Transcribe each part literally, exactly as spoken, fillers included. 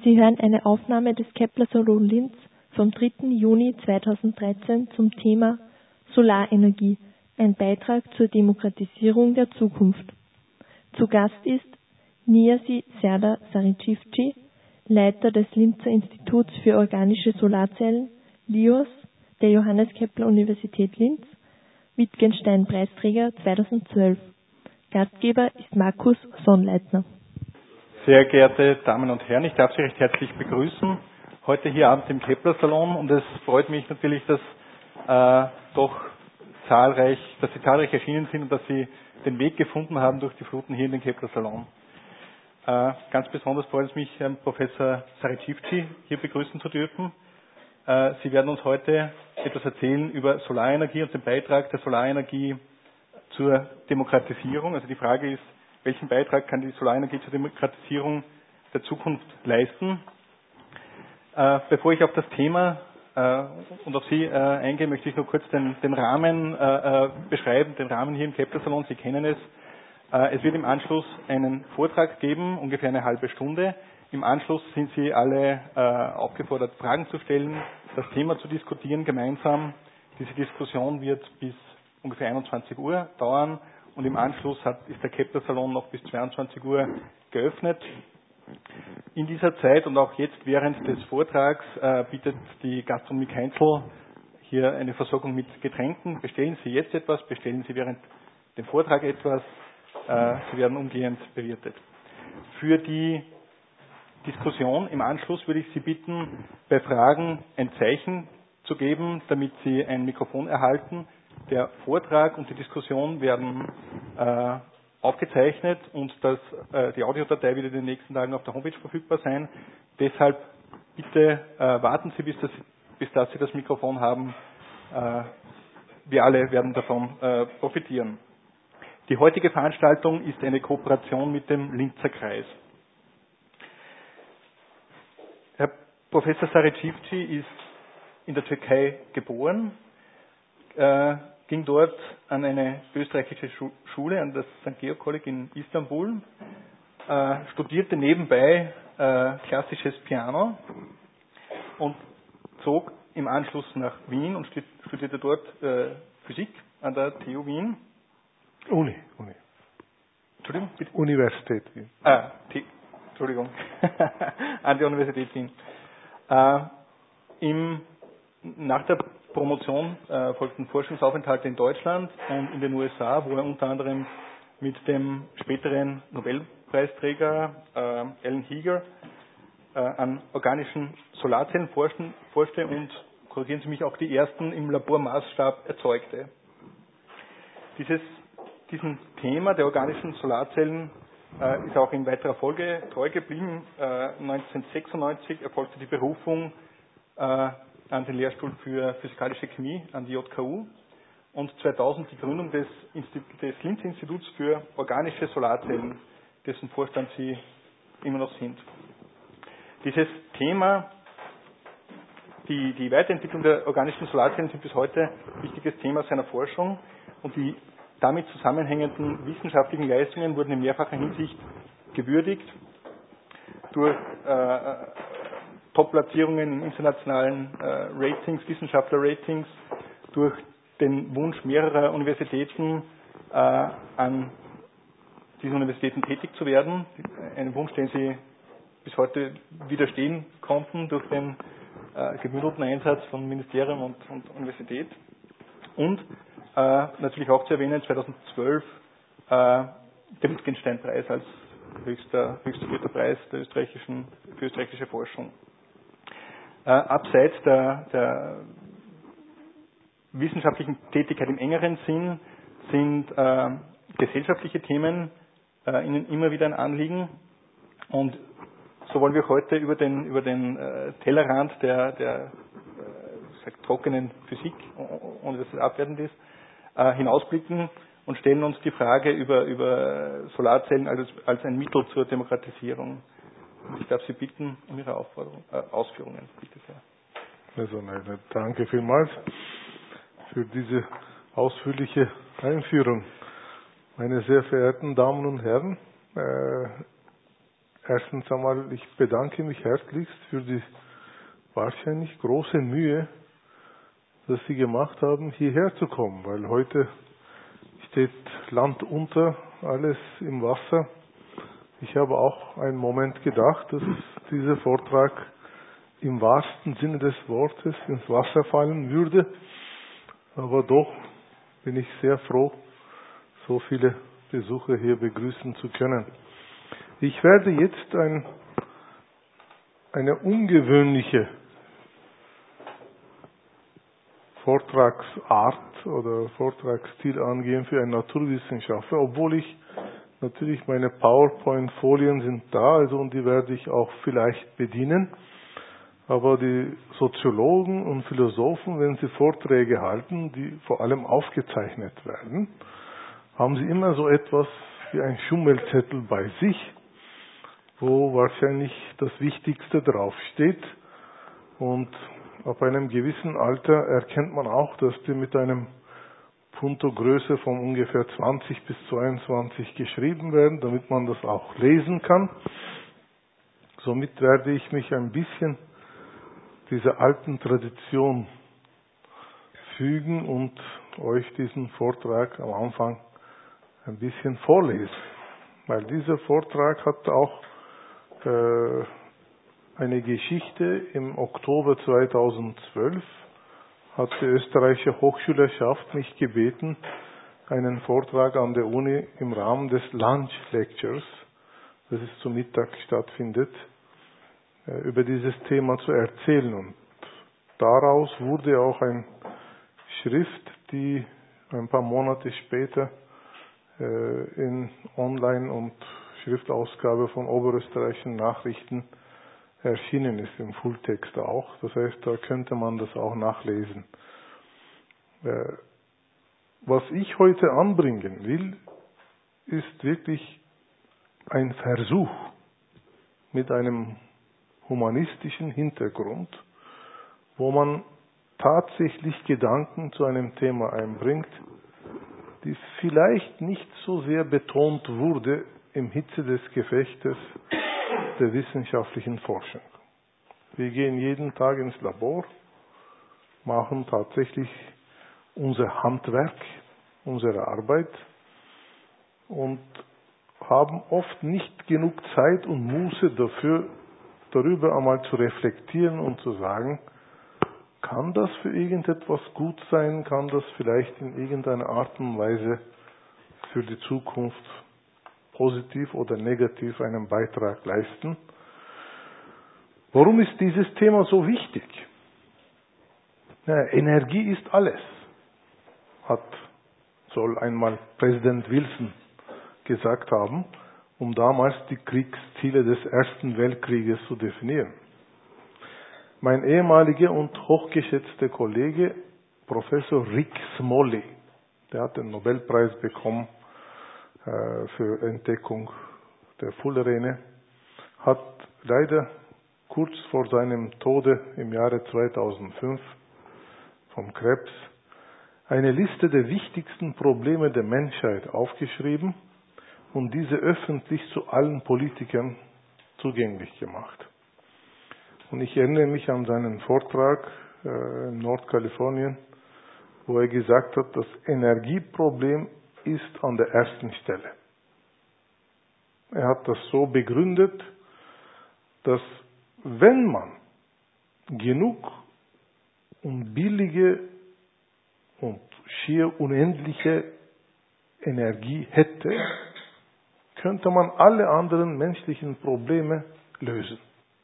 Sie hören eine Aufnahme des Kepler-Salon Linz vom dritten Juni zweitausenddreizehn zum Thema Solarenergie, ein Beitrag zur Demokratisierung der Zukunft. Zu Gast ist Niyazi Serdar Sarıçıfçı, Leiter des Linzer Instituts für organische Solarzellen, L I O S, der Johannes Kepler Universität Linz, Wittgenstein-Preisträger zweitausendzwölf. Gastgeber ist Markus Sonnleitner. Sehr geehrte Damen und Herren, ich darf Sie recht herzlich begrüßen, heute hier Abend im Kepler-Salon, und es freut mich natürlich, dass äh, doch zahlreich, dass Sie zahlreich erschienen sind und dass Sie den Weg gefunden haben durch die Fluten hier in den Kepler-Salon. Äh, ganz besonders freut es mich, Herrn Professor Sarıçıfçı hier begrüßen zu dürfen. Äh, Sie werden uns heute etwas erzählen über Solarenergie und den Beitrag der Solarenergie zur Demokratisierung. Also die Frage ist, welchen Beitrag kann die Solarenergie zur Demokratisierung der Zukunft leisten? Äh, bevor ich auf das Thema äh, und auf Sie äh, eingehe, möchte ich nur kurz den, den Rahmen äh, äh, beschreiben, den Rahmen hier im Kepler-Salon. Sie kennen es. Äh, es wird im Anschluss einen Vortrag geben, ungefähr eine halbe Stunde. Im Anschluss sind Sie alle äh, aufgefordert, Fragen zu stellen, das Thema zu diskutieren gemeinsam. Diese Diskussion wird bis ungefähr einundzwanzig Uhr dauern. Und im Anschluss hat, ist der Kepler-Salon noch bis zweiundzwanzig Uhr geöffnet. In dieser Zeit und auch jetzt während des Vortrags äh, bietet die Gastronomie Keinzel hier eine Versorgung mit Getränken. Bestellen Sie jetzt etwas, bestellen Sie während dem Vortrag etwas. Äh, Sie werden umgehend bewirtet. Für die Diskussion im Anschluss würde ich Sie bitten, bei Fragen ein Zeichen zu geben, damit Sie ein Mikrofon erhalten. Der Vortrag und die Diskussion werden äh, aufgezeichnet und das, äh, die Audiodatei wird in den nächsten Tagen auf der Homepage verfügbar sein. Deshalb bitte äh, warten Sie, bis, das, bis dass Sie das Mikrofon haben. Äh, wir alle werden davon äh, profitieren. Die heutige Veranstaltung ist eine Kooperation mit dem Linzer Kreis. Herr Professor Sarıçıfçı ist in der Türkei geboren, äh, ging dort an eine österreichische Schule, an das Sankt Georg College in Istanbul, äh, studierte nebenbei äh, klassisches Piano und zog im Anschluss nach Wien und studierte dort äh, Physik an der T U Wien. Uni, Uni. Entschuldigung? Bitte? Universität Wien. Ah, T Entschuldigung. An der Universität Wien. Äh, im, nach der Promotion äh, folgten Forschungsaufenthalte in Deutschland und in den U S A, wo er unter anderem mit dem späteren Nobelpreisträger äh, Alan Heeger äh, an organischen Solarzellen forschten, forschte und, korrigieren Sie mich, auch die ersten im Labormaßstab erzeugte. Dieses, diesem Thema der organischen Solarzellen äh, ist auch in weiterer Folge treu geblieben. Äh, neunzehnhundertsechsundneunzig erfolgte die Berufung äh, an den Lehrstuhl für Physikalische Chemie an die J K U und zweitausend die Gründung des, des Linz Instituts für organische Solarzellen, dessen Vorstand Sie immer noch sind. Dieses Thema, die, die Weiterentwicklung der organischen Solarzellen, sind bis heute ein wichtiges Thema seiner Forschung, und die damit zusammenhängenden wissenschaftlichen Leistungen wurden in mehrfacher Hinsicht gewürdigt durch äh, Top-Platzierungen in internationalen äh, Ratings, Wissenschaftler-Ratings, durch den Wunsch mehrerer Universitäten äh, an diesen Universitäten tätig zu werden. Einen Wunsch, den sie bis heute widerstehen konnten durch den äh, gebündelten Einsatz von Ministerium und, und Universität. Und äh, natürlich auch zu erwähnen, zweitausendzwölf äh, der Wittgenstein-Preis als höchster, höchster vierter Preis der österreichischen, für österreichische Forschung. Äh, abseits der, der wissenschaftlichen Tätigkeit im engeren Sinn sind äh, gesellschaftliche Themen äh, Ihnen immer wieder ein Anliegen, und so wollen wir heute über den, über den äh, Tellerrand der, der äh, sag, trockenen Physik, ohne dass es abwertend ist, äh, hinausblicken und stellen uns die Frage über, über Solarzellen als, als ein Mittel zur Demokratisierung. Ich darf Sie bitten um Ihre Aufforderung, äh, Ausführungen. Bitte sehr. Also, nein, danke vielmals für diese ausführliche Einführung. Meine sehr verehrten Damen und Herren, äh, erstens einmal, ich bedanke mich herzlichst für die wahrscheinlich große Mühe, dass Sie gemacht haben, hierher zu kommen, weil heute steht Land unter, alles im Wasser. Ich habe auch einen Moment gedacht, dass dieser Vortrag im wahrsten Sinne des Wortes ins Wasser fallen würde, aber doch bin ich sehr froh, so viele Besucher hier begrüßen zu können. Ich werde jetzt ein, eine ungewöhnliche Vortragsart oder Vortragsstil angehen für einen Naturwissenschaftler, obwohl ich natürlich meine PowerPoint-Folien sind da, also und die werde ich auch vielleicht bedienen. Aber die Soziologen und Philosophen, wenn sie Vorträge halten, die vor allem aufgezeichnet werden, haben sie immer so etwas wie ein Schummelzettel bei sich, wo wahrscheinlich das Wichtigste draufsteht. Und ab einem gewissen Alter erkennt man auch, dass die mit einem Punktogröße von ungefähr zwanzig bis zweiundzwanzig geschrieben werden, damit man das auch lesen kann. Somit werde ich mich ein bisschen dieser alten Tradition fügen und euch diesen Vortrag am Anfang ein bisschen vorlesen. Weil dieser Vortrag hat auch äh, eine Geschichte. Im Oktober zweitausendzwölf hat die österreichische Hochschülerschaft mich gebeten, einen Vortrag an der Uni im Rahmen des Lunch Lectures, das es zum Mittag stattfindet, über dieses Thema zu erzählen. Und daraus wurde auch eine Schrift, die ein paar Monate später in Online- und Schriftausgabe von Oberösterreichischen Nachrichten erschienen ist, im Fulltext auch. Das heißt, da könnte man das auch nachlesen. Was ich heute anbringen will, ist wirklich ein Versuch mit einem humanistischen Hintergrund, wo man tatsächlich Gedanken zu einem Thema einbringt, die vielleicht nicht so sehr betont wurde im Hitze des Gefechtes der wissenschaftlichen Forschung. Wir gehen jeden Tag ins Labor, machen tatsächlich unser Handwerk, unsere Arbeit und haben oft nicht genug Zeit und Muße dafür, darüber einmal zu reflektieren und zu sagen, kann das für irgendetwas gut sein, kann das vielleicht in irgendeiner Art und Weise für die Zukunft positiv oder negativ einen Beitrag leisten. Warum ist dieses Thema so wichtig? Ja, Energie ist alles, hat, soll einmal Präsident Wilson gesagt haben, um damals die Kriegsziele des Ersten Weltkrieges zu definieren. Mein ehemaliger und hochgeschätzter Kollege, Professor Rick Smalley, der hat den Nobelpreis bekommen äh, für Entdeckung der Fullerene, hat leider kurz vor seinem Tode im Jahre zweitausendfünf vom Krebs eine Liste der wichtigsten Probleme der Menschheit aufgeschrieben und diese öffentlich zu allen Politikern zugänglich gemacht. Und ich erinnere mich an seinen Vortrag äh, in Nordkalifornien, wo er gesagt hat, das Energieproblem ist an der ersten Stelle. Er hat das so begründet, dass wenn man genug und billige und schier unendliche Energie hätte, könnte man alle anderen menschlichen Probleme lösen.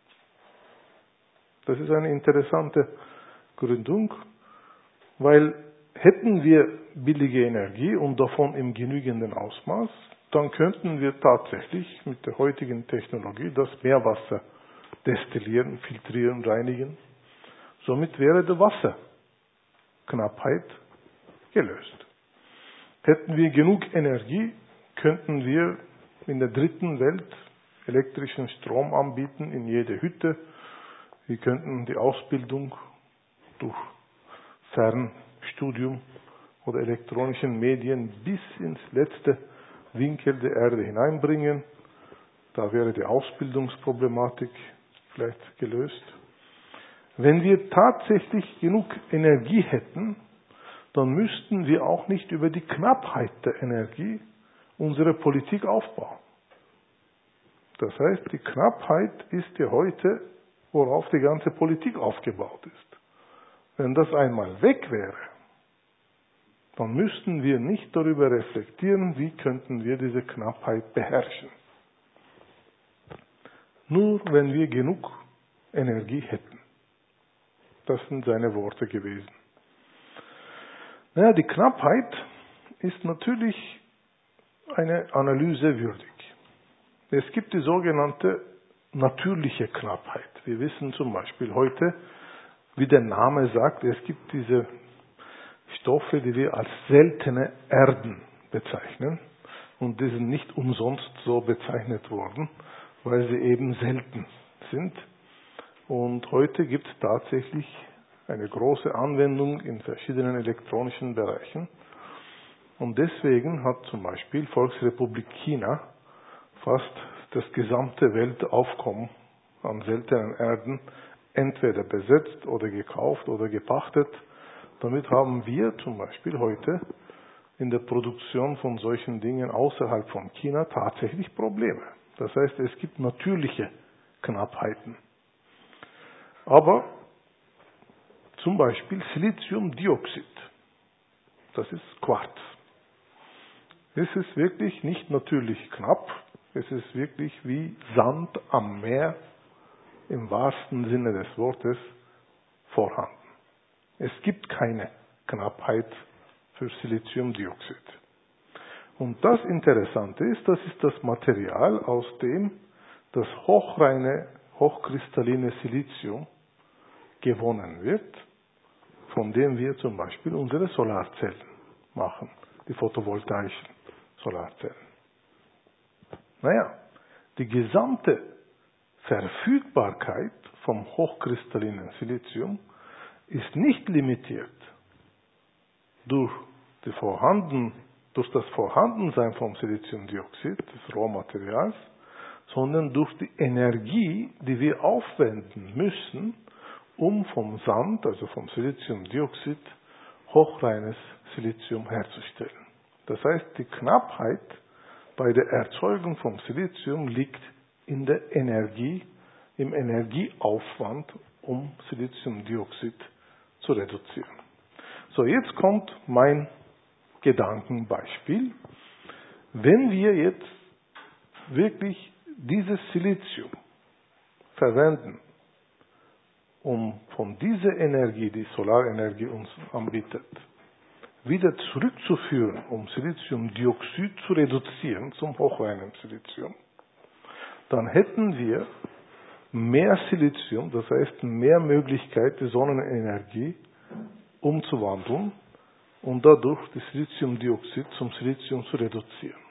Das ist eine interessante Gründung, weil hätten wir billige Energie und davon im genügenden Ausmaß, dann könnten wir tatsächlich mit der heutigen Technologie das Meerwasser destillieren, filtrieren, reinigen. Somit wäre die Wasserknappheit gelöst. Hätten wir genug Energie, könnten wir in der dritten Welt elektrischen Strom anbieten in jede Hütte. Wir könnten die Ausbildung durch Fernstudium oder elektronischen Medien bis ins letzte Winkel der Erde hineinbringen. Da wäre die Ausbildungsproblematik vielleicht gelöst. Wenn wir tatsächlich genug Energie hätten, dann müssten wir auch nicht über die Knappheit der Energie unsere Politik aufbauen. Das heißt, die Knappheit ist ja heute, worauf die ganze Politik aufgebaut ist. Wenn das einmal weg wäre, dann müssten wir nicht darüber reflektieren, wie könnten wir diese Knappheit beherrschen. Nur wenn wir genug Energie hätten. Das sind seine Worte gewesen. Naja, die Knappheit ist natürlich eine Analyse würdig. Es gibt die sogenannte natürliche Knappheit. Wir wissen zum Beispiel heute, wie der Name sagt, es gibt diese Stoffe, die wir als seltene Erden bezeichnen. Und die sind nicht umsonst so bezeichnet worden, weil sie eben selten sind. Und heute gibt es tatsächlich eine große Anwendung in verschiedenen elektronischen Bereichen. Und deswegen hat zum Beispiel Volksrepublik China fast das gesamte Weltaufkommen an seltenen Erden entweder besetzt oder gekauft oder gepachtet. Damit haben wir zum Beispiel heute in der Produktion von solchen Dingen außerhalb von China tatsächlich Probleme. Das heißt, es gibt natürliche Knappheiten. Aber zum Beispiel Siliziumdioxid, das ist Quarz. Es ist wirklich nicht natürlich knapp, es ist wirklich wie Sand am Meer im wahrsten Sinne des Wortes vorhanden. Es gibt keine Knappheit für Siliziumdioxid. Und das Interessante ist, das ist das Material, aus dem das hochreine, hochkristalline Silizium gewonnen wird, von dem wir zum Beispiel unsere Solarzellen machen, die photovoltaischen Solarzellen. Naja, die gesamte Verfügbarkeit vom hochkristallinen Silizium ist nicht limitiert durch, die Vorhanden, durch das Vorhandensein vom Siliziumdioxid, des Rohmaterials, sondern durch die Energie, die wir aufwenden müssen, um vom Sand, also vom Siliziumdioxid, hochreines Silizium herzustellen. Das heißt, die Knappheit bei der Erzeugung vom Silizium liegt in der Energie, im Energieaufwand, um Siliziumdioxid zu reduzieren. So, jetzt kommt mein Gedankenbeispiel. Wenn wir jetzt wirklich dieses Silizium verwenden, um von dieser Energie, die Solarenergie uns anbietet, wieder zurückzuführen, um Siliziumdioxid zu reduzieren zum hochreinen Silizium, dann hätten wir mehr Silizium, das heißt mehr Möglichkeit, die Sonnenenergie umzuwandeln und dadurch das Siliziumdioxid zum Silizium zu reduzieren.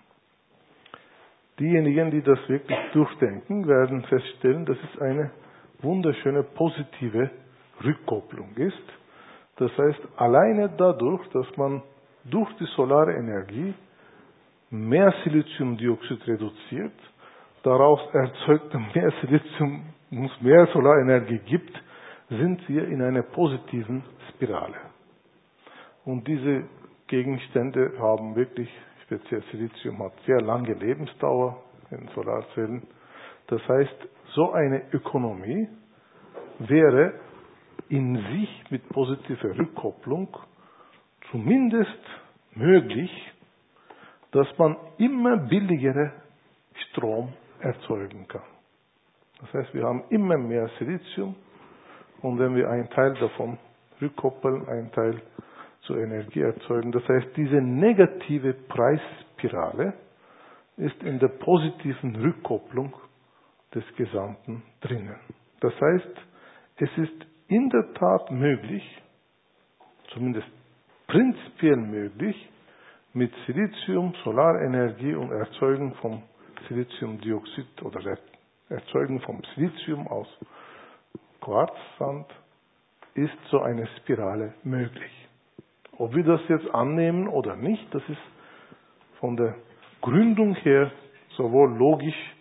Diejenigen, die das wirklich durchdenken, werden feststellen, dass es eine wunderschöne positive Rückkopplung ist. Das heißt, alleine dadurch, dass man durch die solare Energie mehr Siliziumdioxid reduziert, daraus erzeugt mehr Silizium, es mehr Solarenergie gibt, sind wir in einer positiven Spirale. Und diese Gegenstände haben wirklich, speziell Silizium hat sehr lange Lebensdauer in Solarzellen. Das heißt, so eine Ökonomie wäre in sich mit positiver Rückkopplung zumindest möglich, dass man immer billigere Strom erzeugen kann. Das heißt, wir haben immer mehr Silizium und wenn wir einen Teil davon rückkoppeln, einen Teil zur Energie erzeugen, das heißt, diese negative Preisspirale ist in der positiven Rückkopplung des Gesamten drinnen. Das heißt, es ist in der Tat möglich, zumindest prinzipiell möglich, mit Silizium, Solarenergie und Erzeugung vom Siliziumdioxid oder der Erzeugung vom Silizium aus Quarzsand ist so eine Spirale möglich. Ob wir das jetzt annehmen oder nicht, das ist von der Gründung her sowohl logisch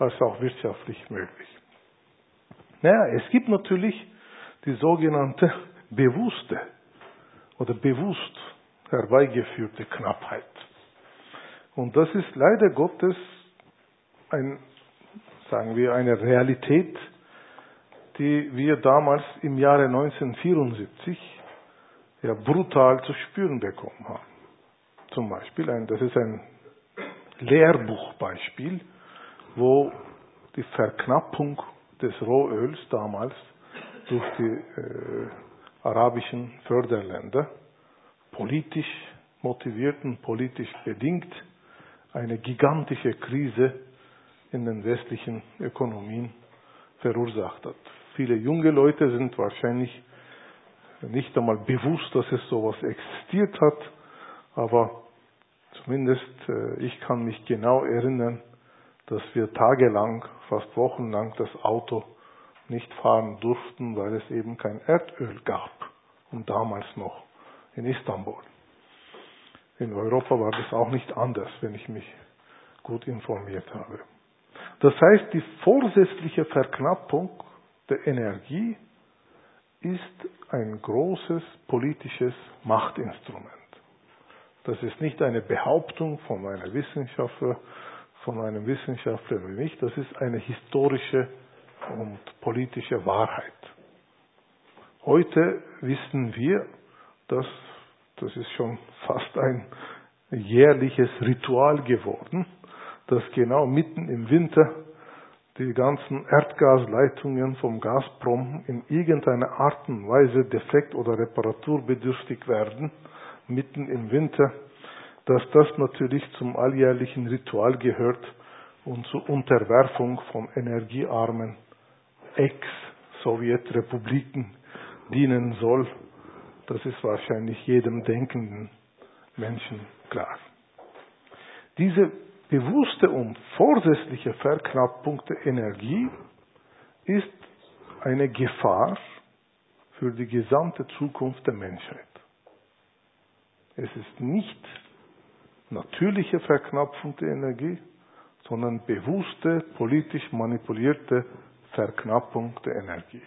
als auch wirtschaftlich möglich. Naja, es gibt natürlich die sogenannte bewusste oder bewusst herbeigeführte Knappheit. Und das ist leider Gottes ein, sagen wir, eine Realität, die wir damals im Jahre neunzehnhundertvierundsiebzig ja brutal zu spüren bekommen haben. Zum Beispiel, ein, das ist ein Lehrbuchbeispiel, wo die Verknappung des Rohöls damals durch die äh, arabischen Förderländer politisch motiviert und politisch bedingt eine gigantische Krise in den westlichen Ökonomien verursacht hat. Viele junge Leute sind wahrscheinlich nicht einmal bewusst, dass es sowas existiert hat, aber zumindest äh, ich kann mich genau erinnern, dass wir tagelang, fast wochenlang das Auto nicht fahren durften, weil es eben kein Erdöl gab. Und damals noch in Istanbul. In Europa war das auch nicht anders, wenn ich mich gut informiert habe. Das heißt, die vorsätzliche Verknappung der Energie ist ein großes politisches Machtinstrument. Das ist nicht eine Behauptung von einer Wissenschaftler, von einem Wissenschaftler wie mich, das ist eine historische und politische Wahrheit. Heute wissen wir, dass das ist schon fast ein jährliches Ritual geworden, dass genau mitten im Winter die ganzen Erdgasleitungen vom Gazprom in irgendeiner Art und Weise defekt oder reparaturbedürftig werden, mitten im Winter, dass das natürlich zum alljährlichen Ritual gehört und zur Unterwerfung von energiearmen Ex-Sowjetrepubliken dienen soll. Das ist wahrscheinlich jedem denkenden Menschen klar. Diese bewusste und vorsätzliche Verknappung der Energie ist eine Gefahr für die gesamte Zukunft der Menschheit. Es ist nicht natürliche Verknappung der Energie, sondern bewusste, politisch manipulierte Verknappung der Energie.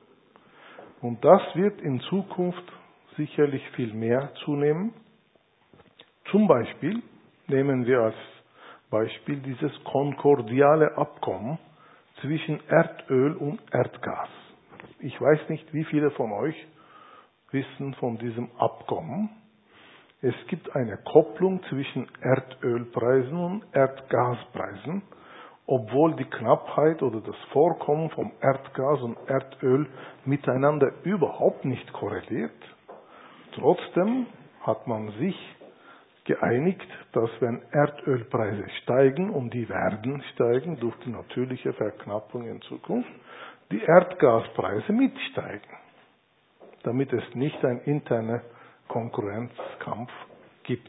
Und das wird in Zukunft sicherlich viel mehr zunehmen. Zum Beispiel nehmen wir als Beispiel dieses konkordiale Abkommen zwischen Erdöl und Erdgas. Ich weiß nicht, wie viele von euch wissen von diesem Abkommen. Es gibt eine Kopplung zwischen Erdölpreisen und Erdgaspreisen, obwohl die Knappheit oder das Vorkommen von Erdgas und Erdöl miteinander überhaupt nicht korreliert. Trotzdem hat man sich geeinigt, dass wenn Erdölpreise steigen, und die werden steigen durch die natürliche Verknappung in Zukunft, die Erdgaspreise mitsteigen, damit es nicht einen internen Konkurrenzkampf gibt.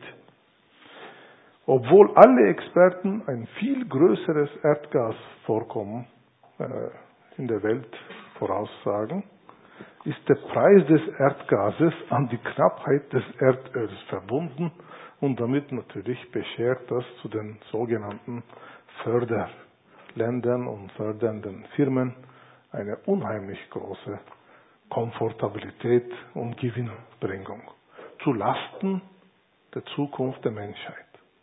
Obwohl alle Experten ein viel größeres Erdgasvorkommen äh, in der Welt voraussagen, ist der Preis des Erdgases an die Knappheit des Erdöls verbunden und damit natürlich beschert das zu den sogenannten Förderländern und fördernden Firmen eine unheimlich große Komfortabilität und Gewinnbringung zu Lasten der Zukunft der Menschheit.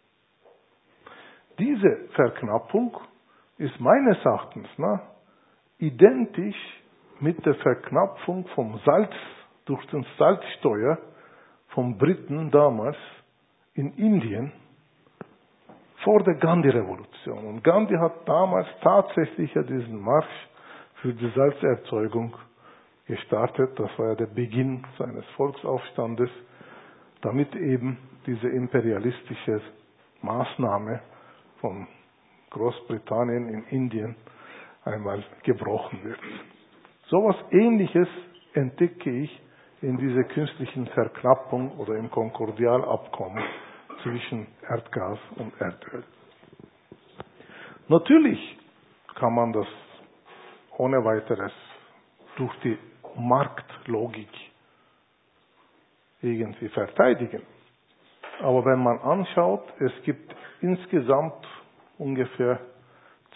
Diese Verknappung ist meines Erachtens nach identisch mit der Verknappung vom Salz durch den Salzsteuer von Briten damals in Indien vor der Gandhi-Revolution. Und Gandhi hat damals tatsächlich ja diesen Marsch für die Salzerzeugung gestartet. Das war ja der Beginn seines Volksaufstandes, damit eben diese imperialistische Maßnahme von Großbritannien in Indien einmal gebrochen wird. So etwas Ähnliches entdecke ich in dieser künstlichen Verknappung oder im Konkordialabkommen zwischen Erdgas und Erdöl. Natürlich kann man das ohne weiteres durch die Marktlogik irgendwie verteidigen. Aber wenn man anschaut, es gibt insgesamt ungefähr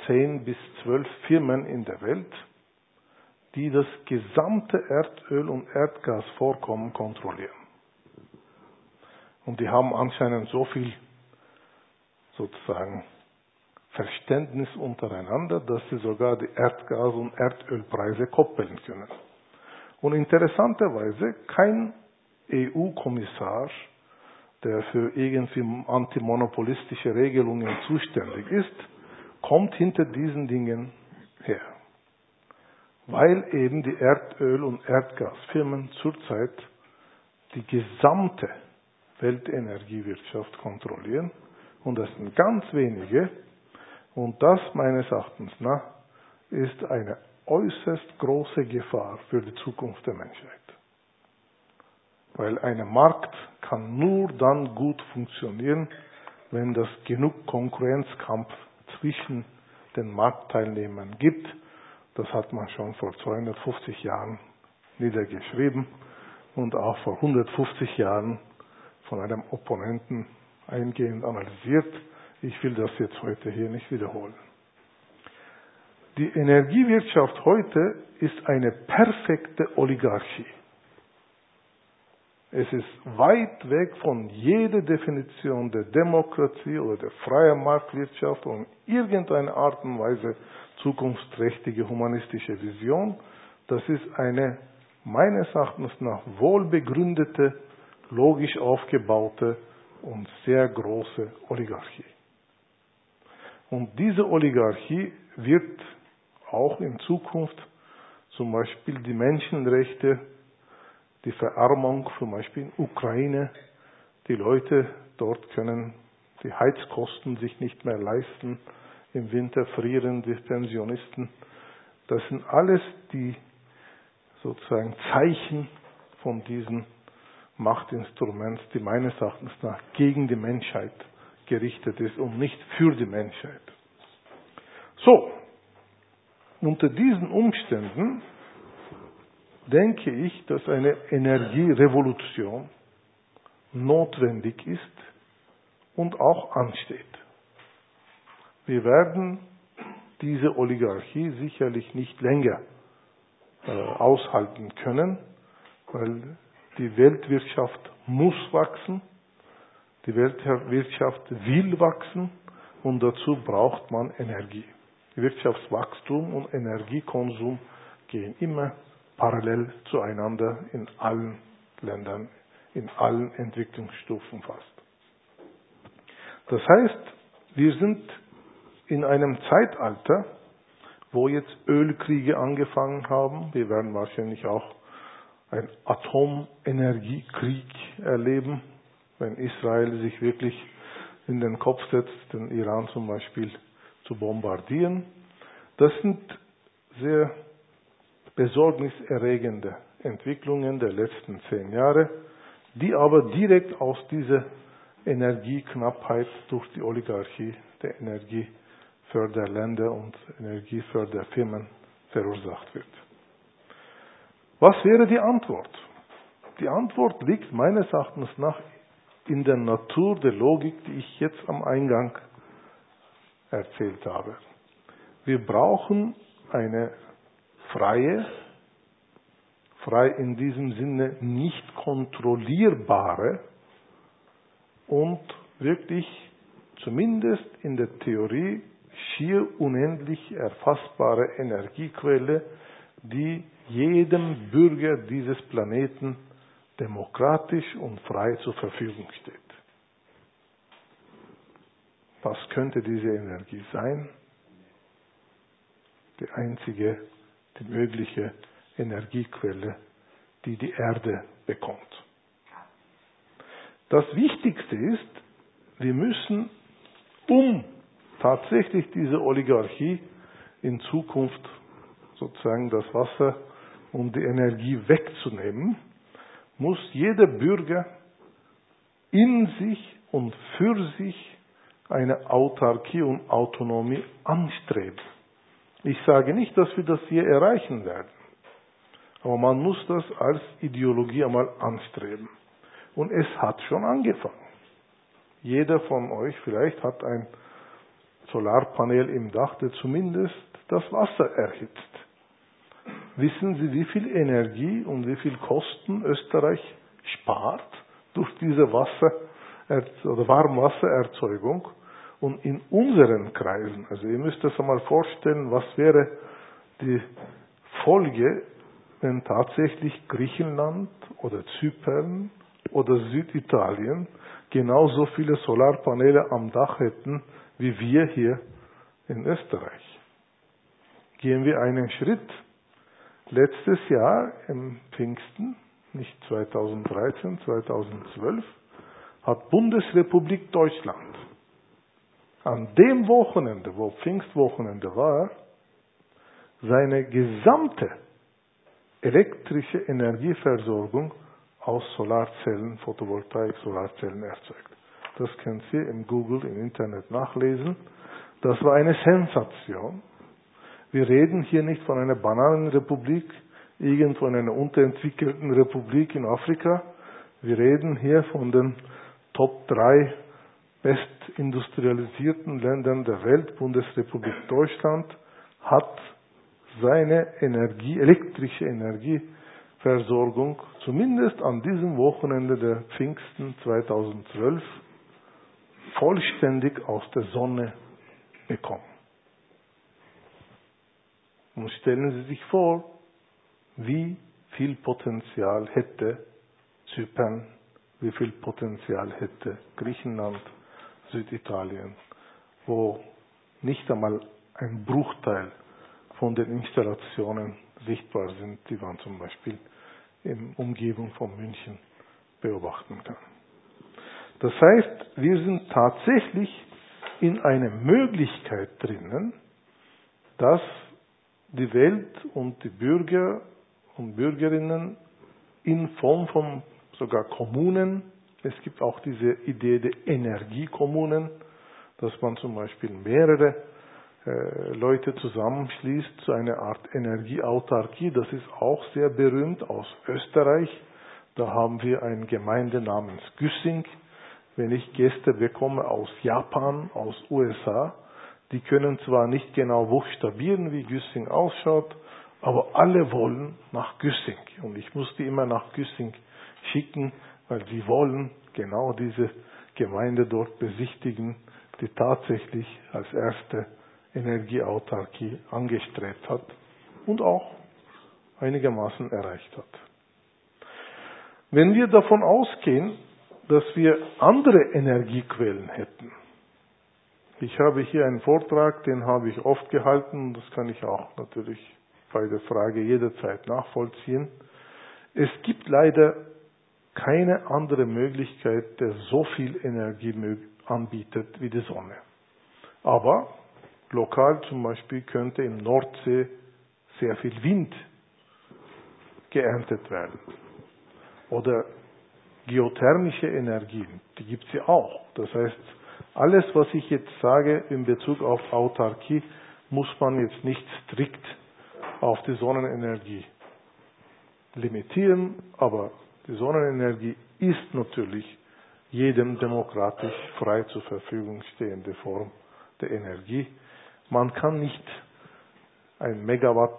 zehn bis zwölf Firmen in der Welt, die das gesamte Erdöl- und Erdgasvorkommen kontrollieren. Und die haben anscheinend so viel sozusagen Verständnis untereinander, dass sie sogar die Erdgas- und Erdölpreise koppeln können. Und interessanterweise kein E U-Kommissar, der für irgendwie antimonopolistische Regelungen zuständig ist, kommt hinter diesen Dingen her. Weil eben die Erdöl- und Erdgasfirmen zurzeit die gesamte Weltenergiewirtschaft kontrollieren. Und das sind ganz wenige. Und das meines Erachtens nach ist eine äußerst große Gefahr für die Zukunft der Menschheit. Weil ein Markt kann nur dann gut funktionieren, wenn es genug Konkurrenzkampf zwischen den Marktteilnehmern gibt. Das hat man schon vor zweihundertfünfzig Jahren niedergeschrieben und auch vor hundertfünfzig Jahren von einem Opponenten eingehend analysiert. Ich will das jetzt heute hier nicht wiederholen. Die Energiewirtschaft heute ist eine perfekte Oligarchie. Es ist weit weg von jeder Definition der Demokratie oder der freien Marktwirtschaft und irgendeiner Art und Weise zukunftsträchtige humanistische Vision. Das ist eine meines Erachtens nach wohlbegründete, logisch aufgebaute und sehr große Oligarchie. Und diese Oligarchie wird auch in Zukunft zum Beispiel die Menschenrechte, die Verarmung, zum Beispiel in Ukraine, die Leute dort können die Heizkosten sich nicht mehr leisten, im Winter frieren die Pensionisten. Das sind alles die sozusagen Zeichen von diesen Machtinstruments, die meines Erachtens nach gegen die Menschheit gerichtet ist und nicht für die Menschheit. So, unter diesen Umständen denke ich, dass eine Energierevolution notwendig ist und auch ansteht. Wir werden diese Oligarchie sicherlich nicht länger äh, aushalten können, weil die Weltwirtschaft muss wachsen, die Weltwirtschaft will wachsen und dazu braucht man Energie. Wirtschaftswachstum und Energiekonsum gehen immer parallel zueinander in allen Ländern, in allen Entwicklungsstufen fast. Das heißt, wir sind in einem Zeitalter, wo jetzt Ölkriege angefangen haben. Wir werden wahrscheinlich auch einen Atomenergiekrieg erleben, wenn Israel sich wirklich in den Kopf setzt, den Iran zum Beispiel zu bombardieren. Das sind sehr besorgniserregende Entwicklungen der letzten zehn Jahre, die aber direkt aus dieser Energieknappheit durch die Oligarchie der Energieförderländer und Energieförderfirmen verursacht wird. Was wäre die Antwort? Die Antwort liegt meines Erachtens nach in der Natur der Logik, die ich jetzt am Eingang erzählt habe. Wir brauchen eine freie, frei in diesem Sinne nicht kontrollierbare und wirklich zumindest in der Theorie schier unendlich erfassbare Energiequelle, die jedem Bürger dieses Planeten demokratisch und frei zur Verfügung steht. Was könnte diese Energie sein? Die einzige, die mögliche Energiequelle, die die Erde bekommt. Das Wichtigste ist, wir müssen, um tatsächlich diese Oligarchie in Zukunft sozusagen das Wasser und die Energie wegzunehmen, muss jeder Bürger in sich und für sich eine Autarkie und Autonomie anstreben. Ich sage nicht, dass wir das hier erreichen werden, aber man muss das als Ideologie einmal anstreben. Und es hat schon angefangen. Jeder von euch vielleicht hat ein Solarpanel im Dach, der zumindest das Wasser erhitzt. Wissen Sie, wie viel Energie und wie viel Kosten Österreich spart durch diese Wasser- oder Warmwassererzeugung? Und in unseren Kreisen, also ihr müsst das einmal vorstellen, was wäre die Folge, wenn tatsächlich Griechenland oder Zypern oder Süditalien genauso viele Solarpaneele am Dach hätten, wie wir hier in Österreich. Gehen wir einen Schritt. Letztes Jahr im Pfingsten, nicht zweitausenddreizehn, zweitausendzwölf, hat Bundesrepublik Deutschland an dem Wochenende, wo Pfingstwochenende war, seine gesamte elektrische Energieversorgung aus Solarzellen, Photovoltaik, Solarzellen erzeugt. Das könnt ihr im Google, im Internet nachlesen. Das war eine Sensation. Wir reden hier nicht von einer Bananenrepublik, irgendwo in einer unterentwickelten Republik in Afrika. Wir reden hier von den Top drei bestindustrialisierten Ländern der Welt. Bundesrepublik Deutschland hat seine Energie, elektrische Energieversorgung, zumindest an diesem Wochenende der Pfingsten zweitausendzwölf, vollständig aus der Sonne bekommen. Und stellen Sie sich vor, wie viel Potenzial hätte Zypern, wie viel Potenzial hätte Griechenland, Süditalien, wo nicht einmal ein Bruchteil von den Installationen sichtbar sind, die man zum Beispiel in der Umgebung von München beobachten kann. Das heißt, wir sind tatsächlich in einer Möglichkeit drinnen, dass die Welt und die Bürger und Bürgerinnen in Form von sogar Kommunen, es gibt auch diese Idee der Energiekommunen, dass man zum Beispiel mehrere äh, Leute zusammenschließt zu einer Art Energieautarkie. Das ist auch sehr berühmt aus Österreich. Da haben wir eine Gemeinde namens Güssing. Wenn ich Gäste bekomme aus Japan, aus U S A, die können zwar nicht genau buchstabieren, wie Güssing ausschaut, aber alle wollen nach Güssing. Und ich muss die immer nach Güssing schicken, weil sie wollen genau diese Gemeinde dort besichtigen, die tatsächlich als erste Energieautarkie angestrebt hat und auch einigermaßen erreicht hat. Wenn wir davon ausgehen, dass wir andere Energiequellen hätten. Ich habe hier einen Vortrag, den habe ich oft gehalten, das kann ich auch natürlich bei der Frage jederzeit nachvollziehen. Es gibt leider keine andere Möglichkeit, der so viel Energie anbietet wie die Sonne. Aber lokal zum Beispiel könnte in Nordsee sehr viel Wind geerntet werden. Oder geothermische Energien, die gibt es ja auch. Das heißt, alles, was ich jetzt sage in Bezug auf Autarkie, muss man jetzt nicht strikt auf die Sonnenenergie limitieren, aber die Sonnenenergie ist natürlich jedem demokratisch frei zur Verfügung stehende Form der Energie. Man kann nicht ein Megawatt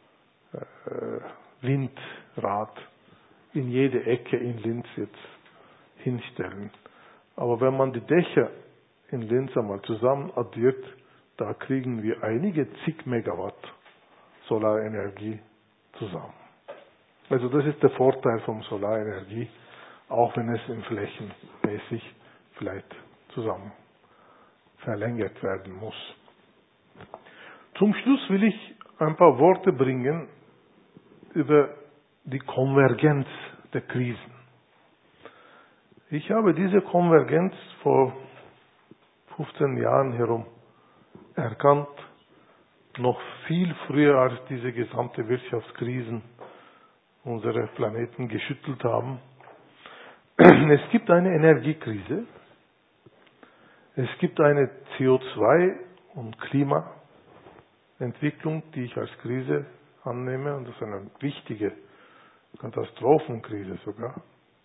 äh, Windrad in jede Ecke in Linz jetzt hinstellen. Aber wenn man die Dächer in Linz einmal zusammen addiert, da kriegen wir einige zig Megawatt Solarenergie zusammen. Also das ist der Vorteil von Solarenergie, auch wenn es in flächenmäßig vielleicht zusammen verlängert werden muss. Zum Schluss will ich ein paar Worte bringen über die Konvergenz der Krisen. Ich habe diese Konvergenz vor fünfzehn Jahren herum erkannt, noch viel früher als diese gesamte Wirtschaftskrisen unsere Planeten geschüttelt haben. Es gibt eine Energiekrise, es gibt eine C O zwei- und Klimaentwicklung, die ich als Krise annehme, und das ist eine wichtige Katastrophenkrise sogar.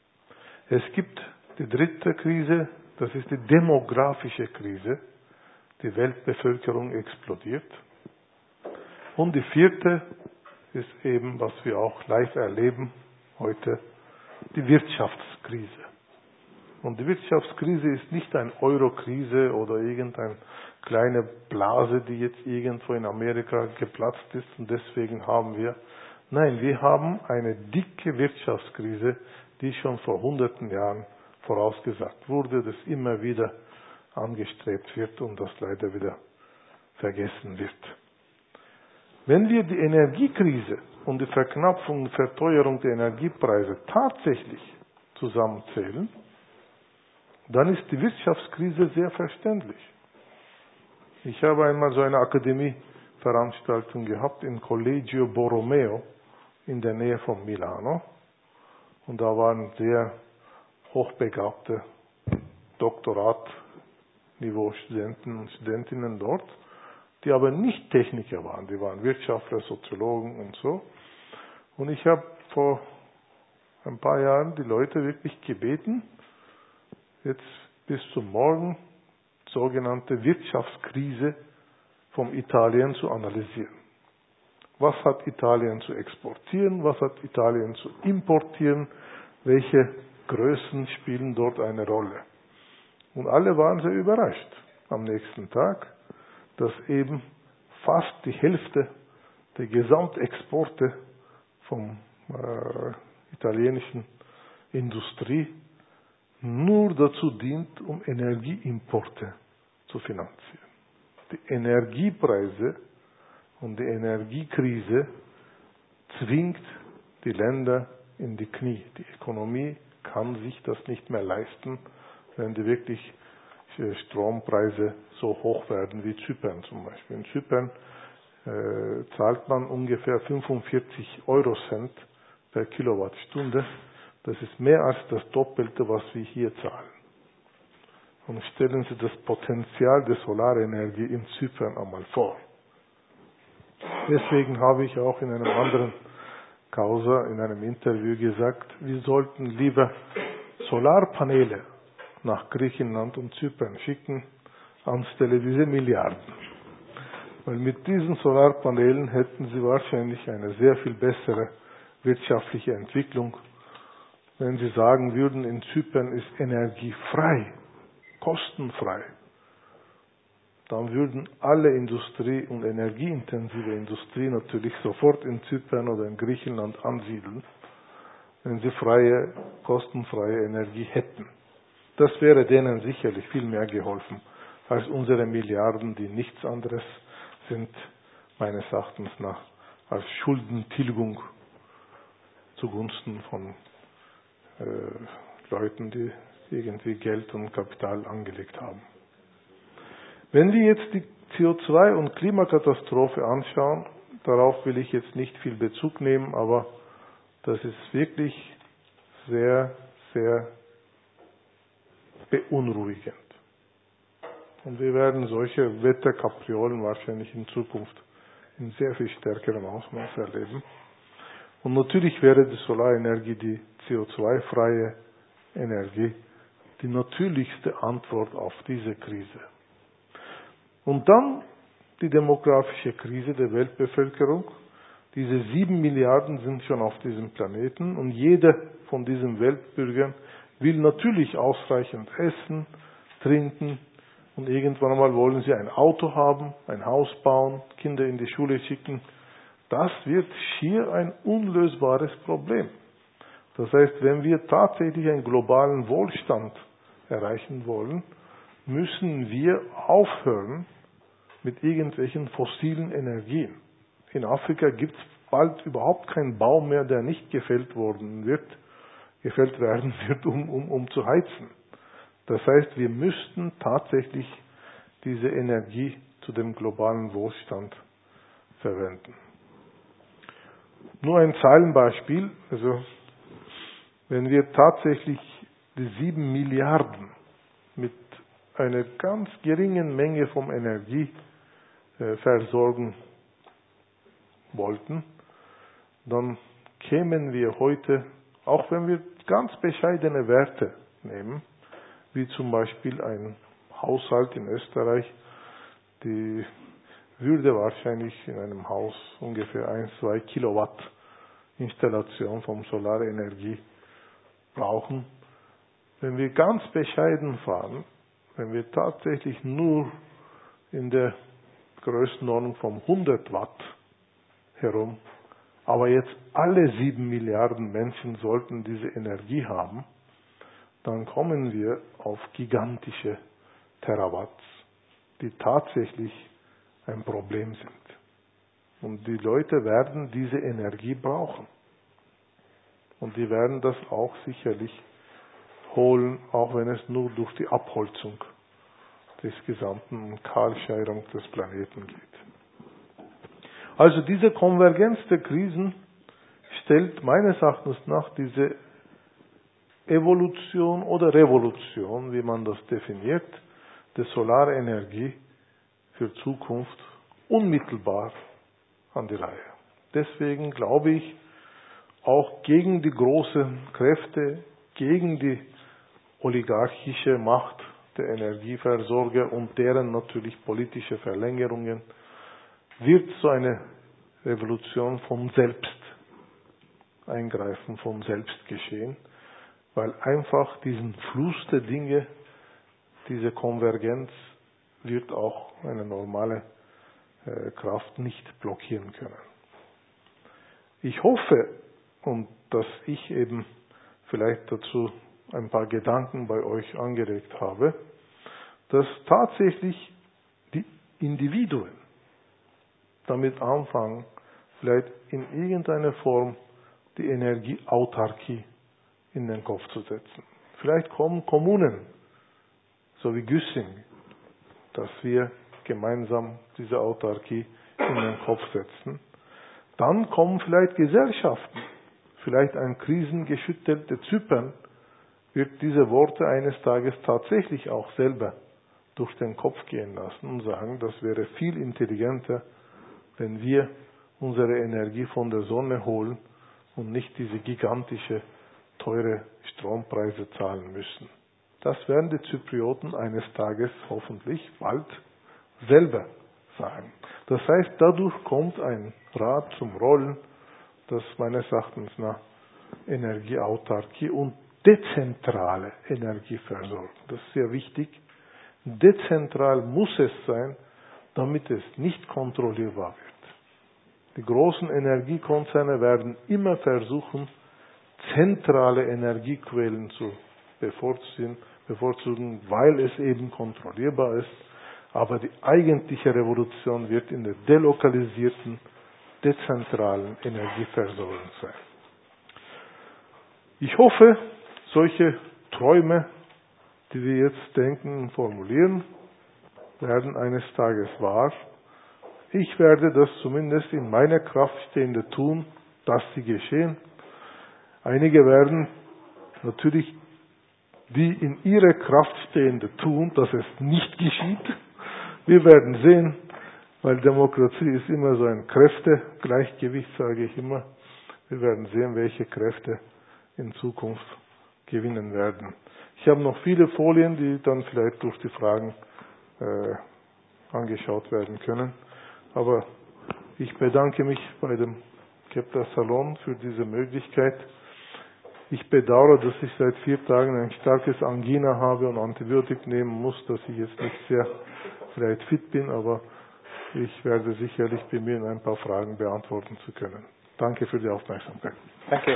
Es gibt die dritte Krise, das ist die demografische Krise, die Weltbevölkerung explodiert. Und die vierte ist eben, was wir auch live erleben heute, die Wirtschaftskrise. Und die Wirtschaftskrise ist nicht eine Euro-Krise oder irgendeine kleine Blase, die jetzt irgendwo in Amerika geplatzt ist und deswegen haben wir. Nein, wir haben eine dicke Wirtschaftskrise, die schon vor hunderten Jahren vorausgesagt wurde, das immer wieder angestrebt wird und das leider wieder vergessen wird. Wenn wir die Energiekrise und die Verknappung und Verteuerung der Energiepreise tatsächlich zusammenzählen, dann ist die Wirtschaftskrise sehr verständlich. Ich habe einmal so eine Akademieveranstaltung gehabt in Collegio Borromeo in der Nähe von Milano. Und da waren sehr hochbegabte Doktorat-Niveau-Studenten und Studentinnen dort, die aber nicht Techniker waren. Die waren Wirtschaftler, Soziologen und so. Und ich habe vor ein paar Jahren die Leute wirklich gebeten, jetzt bis zum Morgen sogenannte Wirtschaftskrise vom Italien zu analysieren. Was hat Italien zu exportieren? Was hat Italien zu importieren? Welche Größen spielen dort eine Rolle? Und alle waren sehr überrascht am nächsten Tag, dass eben fast die Hälfte der Gesamtexporte vom äh, italienischen Industrie nur dazu dient, um Energieimporte zu finanzieren. Die Energiepreise und die Energiekrise zwingt die Länder in die Knie. Die Ökonomie kann sich das nicht mehr leisten, wenn die wirklich Strompreise so hoch werden wie Zypern zum Beispiel. In Zypern äh, zahlt man ungefähr fünfundvierzig Eurocent per Kilowattstunde. Das ist mehr als das Doppelte, was wir hier zahlen. Und stellen Sie das Potenzial der Solarenergie in Zypern einmal vor. Deswegen habe ich auch in einem anderen Causa, in einem Interview gesagt, wir sollten lieber Solarpaneele nach Griechenland und Zypern schicken, anstelle diese Milliarden. Weil mit diesen Solarpanelen hätten Sie wahrscheinlich eine sehr viel bessere wirtschaftliche Entwicklung. Wenn Sie sagen würden, in Zypern ist Energie frei, kostenfrei, dann würden alle Industrie- und energieintensive Industrie natürlich sofort in Zypern oder in Griechenland ansiedeln, wenn sie freie, kostenfreie Energie hätten. Das wäre denen sicherlich viel mehr geholfen als unsere Milliarden, die nichts anderes sind, meines Erachtens nach, als Schuldentilgung zugunsten von äh, Leuten, die irgendwie Geld und Kapital angelegt haben. Wenn wir jetzt die C O zwei- und Klimakatastrophe anschauen, darauf will ich jetzt nicht viel Bezug nehmen, aber das ist wirklich sehr, sehr beunruhigend. Und wir werden solche Wetterkapriolen wahrscheinlich in Zukunft in sehr viel stärkerem Ausmaß erleben. Und natürlich wäre die Solarenergie, die C O zwei freie Energie, die natürlichste Antwort auf diese Krise. Und dann die demografische Krise der Weltbevölkerung. Diese sieben Milliarden sind schon auf diesem Planeten und jeder von diesen Weltbürgern will natürlich ausreichend essen, trinken und irgendwann einmal wollen sie ein Auto haben, ein Haus bauen, Kinder in die Schule schicken. Das wird schier ein unlösbares Problem. Das heißt, wenn wir tatsächlich einen globalen Wohlstand erreichen wollen, müssen wir aufhören mit irgendwelchen fossilen Energien. In Afrika gibt es bald überhaupt keinen Baum mehr, der nicht gefällt worden wird, gefällt werden wird, um, um, um zu heizen. Das heißt, wir müssten tatsächlich diese Energie zu dem globalen Wohlstand verwenden. Nur ein Zahlenbeispiel, also wenn wir tatsächlich die sieben Milliarden mit einer ganz geringen Menge von Energie äh, versorgen wollten, dann kämen wir heute, auch wenn wir ganz bescheidene Werte nehmen, wie zum Beispiel ein Haushalt in Österreich die würde wahrscheinlich in einem Haus ungefähr ein, zwei Kilowatt Installation von Solarenergie brauchen. Wenn wir ganz bescheiden fahren, wenn wir tatsächlich nur in der Größenordnung von hundert Watt herum, aber jetzt alle sieben Milliarden Menschen sollten diese Energie haben, dann kommen wir auf gigantische Terawatts, die tatsächlich ein Problem sind. Und die Leute werden diese Energie brauchen. Und die werden das auch sicherlich holen, auch wenn es nur durch die Abholzung des gesamten Kahlscheidung des Planeten geht. Also diese Konvergenz der Krisen stellt meines Erachtens nach diese Evolution oder Revolution, wie man das definiert, der Solarenergie für Zukunft unmittelbar an die Reihe. Deswegen glaube ich, auch gegen die großen Kräfte, gegen die oligarchische Macht der Energieversorger und deren natürlich politische Verlängerungen, wird so eine Revolution von selbst eingreifen, von selbst geschehen, weil einfach diesen Fluss der Dinge, diese Konvergenz wird auch eine normale äh, Kraft nicht blockieren können. Ich hoffe, und dass ich eben vielleicht dazu ein paar Gedanken bei euch angeregt habe, dass tatsächlich die Individuen damit anfangen, vielleicht in irgendeiner Form die Energieautarkie in den Kopf zu setzen. Vielleicht kommen Kommunen, so wie Güssing, dass wir gemeinsam diese Autarkie in den Kopf setzen. Dann kommen vielleicht Gesellschaften, vielleicht ein krisengeschüttelter Zypern, wird diese Worte eines Tages tatsächlich auch selber durch den Kopf gehen lassen und sagen, das wäre viel intelligenter, wenn wir unsere Energie von der Sonne holen und nicht diese gigantische, teure Strompreise zahlen müssen. Das werden die Zyprioten eines Tages hoffentlich bald selber sagen. Das heißt, dadurch kommt ein Rad zum Rollen, das meines Erachtens nach Energieautarkie und dezentrale Energieversorgung. Das ist sehr wichtig. Dezentral muss es sein, damit es nicht kontrollierbar wird. Die großen Energiekonzerne werden immer versuchen, zentrale Energiequellen zu bevorzugen, bevorzugen, weil es eben kontrollierbar ist. Aber die eigentliche Revolution wird in der delokalisierten, dezentralen Energieversorgung sein. Ich hoffe, solche Träume, die wir jetzt denken und formulieren, werden eines Tages wahr. Ich werde das zumindest in meiner Kraft Stehende tun, dass sie geschehen. Einige werden natürlich die in ihrer Kraft Stehende tun, dass es nicht geschieht. Wir werden sehen, weil Demokratie ist immer so ein Kräftegleichgewicht, sage ich immer. Wir werden sehen, welche Kräfte in Zukunft gewinnen werden. Ich habe noch viele Folien, die dann vielleicht durch die Fragen äh, angeschaut werden können. Aber ich bedanke mich bei dem Kepler Salon für diese Möglichkeit. Ich bedauere, dass ich seit vier Tagen ein starkes Angina habe und Antibiotik nehmen muss, dass ich jetzt nicht sehr vielleicht fit bin, aber ich werde sicherlich bemühen, ein paar Fragen beantworten zu können. Danke für die Aufmerksamkeit. Danke.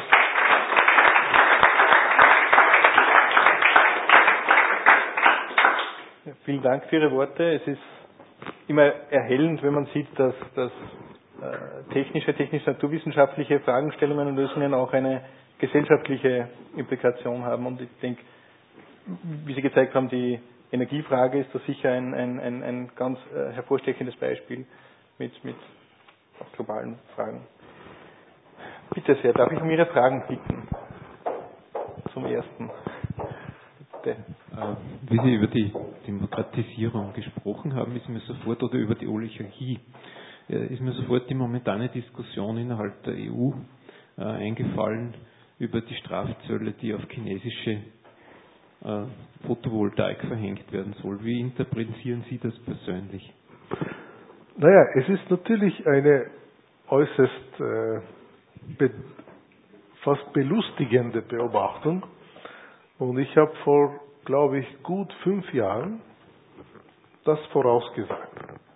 Ja, vielen Dank für Ihre Worte. Es ist immer erhellend, wenn man sieht, dass, dass äh, technische, technisch-naturwissenschaftliche Fragestellungen und Lösungen auch eine gesellschaftliche Implikation haben. Und ich denke, wie Sie gezeigt haben, die Energiefrage ist da sicher ein, ein, ein, ein ganz äh, hervorstechendes Beispiel mit, mit auch globalen Fragen. Bitte sehr, darf ich um Ihre Fragen bitten? Zum ersten. Bitte. Wie Sie über die Demokratisierung gesprochen haben, ist mir sofort, oder über die Oligarchie, ist mir sofort die momentane Diskussion innerhalb der E U äh, eingefallen über die Strafzölle, die auf chinesische äh, Photovoltaik verhängt werden soll. Wie interpretieren Sie das persönlich? Naja, es ist natürlich eine äußerst äh, be fast belustigende Beobachtung. Und ich habe vor, glaube ich, gut fünf Jahren das vorausgesagt.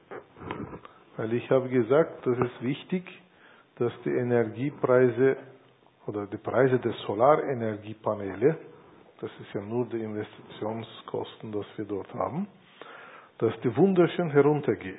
Weil ich habe gesagt, das ist wichtig, dass die Energiepreise oder die Preise der Solarenergiepaneele, das ist ja nur die Investitionskosten, das wir dort haben, dass die wunderschön heruntergehen.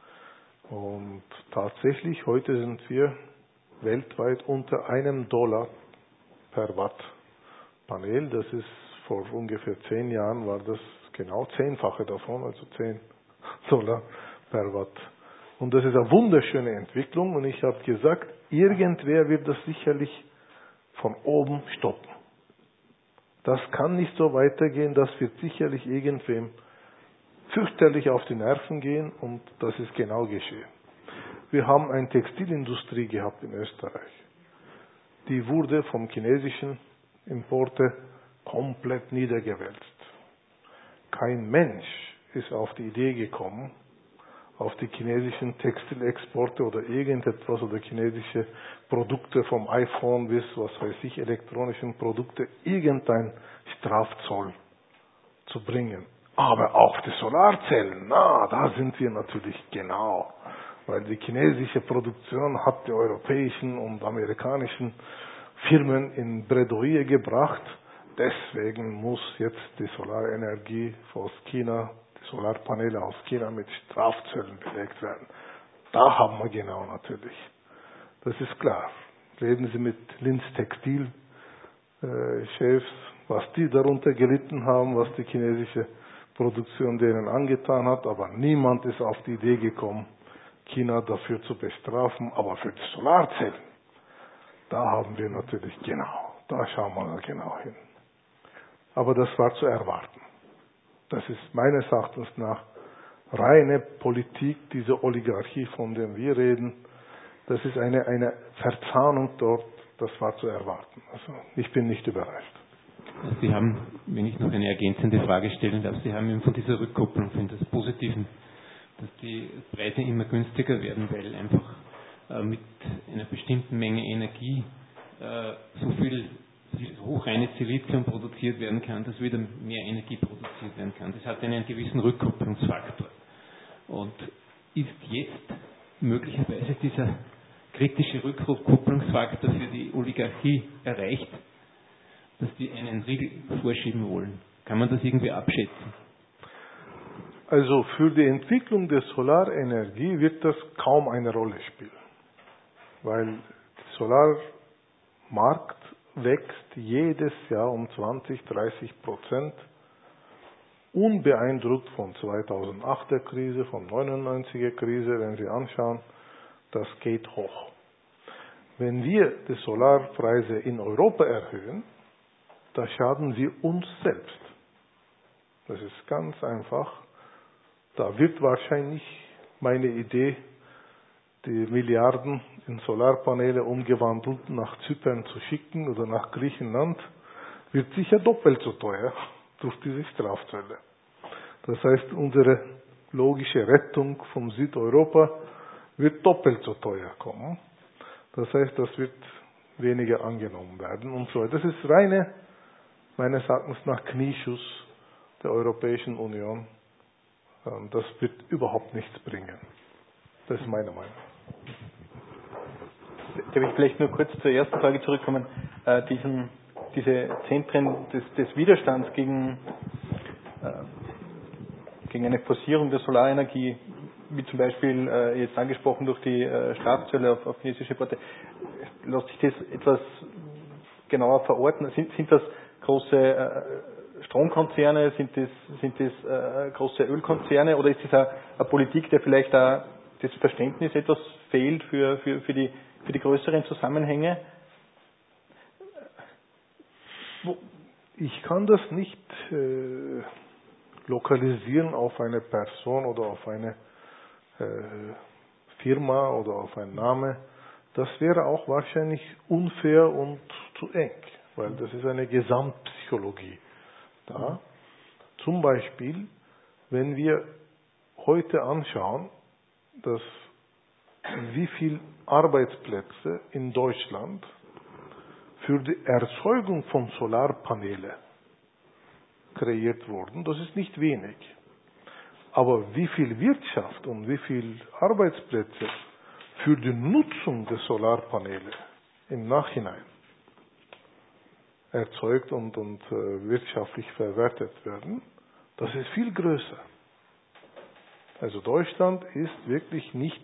Und tatsächlich, heute sind wir weltweit unter einem Dollar per Watt Panel. Das ist vor ungefähr zehn Jahren war das genau zehnfache davon, also zehn Dollar per Watt. Und das ist eine wunderschöne Entwicklung. Und ich habe gesagt, irgendwer wird das sicherlich von oben stoppen. Das kann nicht so weitergehen, das wird sicherlich irgendwem fürchterlich auf die Nerven gehen und das ist genau geschehen. Wir haben eine Textilindustrie gehabt in Österreich. Die wurde vom chinesischen Importe komplett niedergewälzt. Kein Mensch ist auf die Idee gekommen, auf die chinesischen Textilexporte oder irgendetwas oder chinesische Produkte vom iPhone bis, was weiß ich, elektronischen Produkte, irgendein Strafzoll zu bringen. Aber auf die Solarzellen, na, da sind wir natürlich genau. Weil die chinesische Produktion hat die europäischen und amerikanischen Firmen in Bredouille gebracht. Deswegen muss jetzt die Solarenergie aus China, die Solarpaneele aus China mit Strafzöllen belegt werden. Da haben wir genau natürlich. Das ist klar. Reden Sie mit Linz Textil äh, Chefs, was die darunter gelitten haben, was die chinesische Produktion denen angetan hat, aber niemand ist auf die Idee gekommen, China dafür zu bestrafen, aber für die Solarzellen, da haben wir natürlich genau, da schauen wir genau hin. Aber das war zu erwarten. Das ist meines Erachtens nach reine Politik, diese Oligarchie, von der wir reden. Das ist eine, eine Verzahnung dort, das war zu erwarten. Also ich bin nicht überrascht. Sie haben, wenn ich noch eine ergänzende Frage stellen darf, Sie haben eben von dieser Rückkopplung, von des Positiven, dass die Preise immer günstiger werden, weil einfach äh, mit einer bestimmten Menge Energie äh, so viel hochreines Silizium produziert werden kann, dass wieder mehr Energie produziert werden kann. Das hat einen gewissen Rückkopplungsfaktor. Und ist jetzt möglicherweise dieser kritische Rückkopplungsfaktor für die Oligarchie erreicht, dass die einen Riegel vorschieben wollen? Kann man das irgendwie abschätzen? Also für die Entwicklung der Solarenergie wird das kaum eine Rolle spielen, weil der Solarmarkt wächst jedes Jahr um zwanzig, dreißig Prozent, unbeeindruckt von zweitausendachter Krise, von neunundneunziger Krise, wenn Sie anschauen, das geht hoch. Wenn wir die Solarpreise in Europa erhöhen, da schaden wir uns selbst. Das ist ganz einfach. Da wird wahrscheinlich meine Idee, die Milliarden in Solarpaneele umgewandelt nach Zypern zu schicken oder nach Griechenland, wird sicher doppelt so teuer durch diese Strafzölle. Das heißt, unsere logische Rettung von Südeuropa wird doppelt so teuer kommen. Das heißt, das wird weniger angenommen werden und so. Das ist reine, meines Erachtens nach, Knieschuss der Europäischen Union. Das wird überhaupt nichts bringen. Das ist meine Meinung. Darf ich vielleicht nur kurz zur ersten Frage zurückkommen? Äh, diesen, diese Zentren des, des Widerstands gegen, äh, gegen eine Forcierung der Solarenergie, wie zum Beispiel äh, jetzt angesprochen durch die äh, Strafzölle auf, auf chinesische Importe, lässt sich das etwas genauer verorten? Sind, sind das große äh, Stromkonzerne, sind das, sind das äh, große Ölkonzerne oder ist das eine, eine Politik, der vielleicht auch das Verständnis etwas fehlt für, für, für, die, für die größeren Zusammenhänge? Ich kann das nicht äh, lokalisieren auf eine Person oder auf eine äh, Firma oder auf einen Namen. Das wäre auch wahrscheinlich unfair und zu eng, weil das ist eine Gesamtpsychologie. Da. Zum Beispiel, wenn wir heute anschauen, dass wie viele Arbeitsplätze in Deutschland für die Erzeugung von Solarpaneelen kreiert wurden. Das ist nicht wenig. Aber wie viel Wirtschaft und wie viel Arbeitsplätze für die Nutzung der Solarpaneele im Nachhinein erzeugt und, und äh, wirtschaftlich verwertet werden, das ist viel größer. Also Deutschland ist wirklich nicht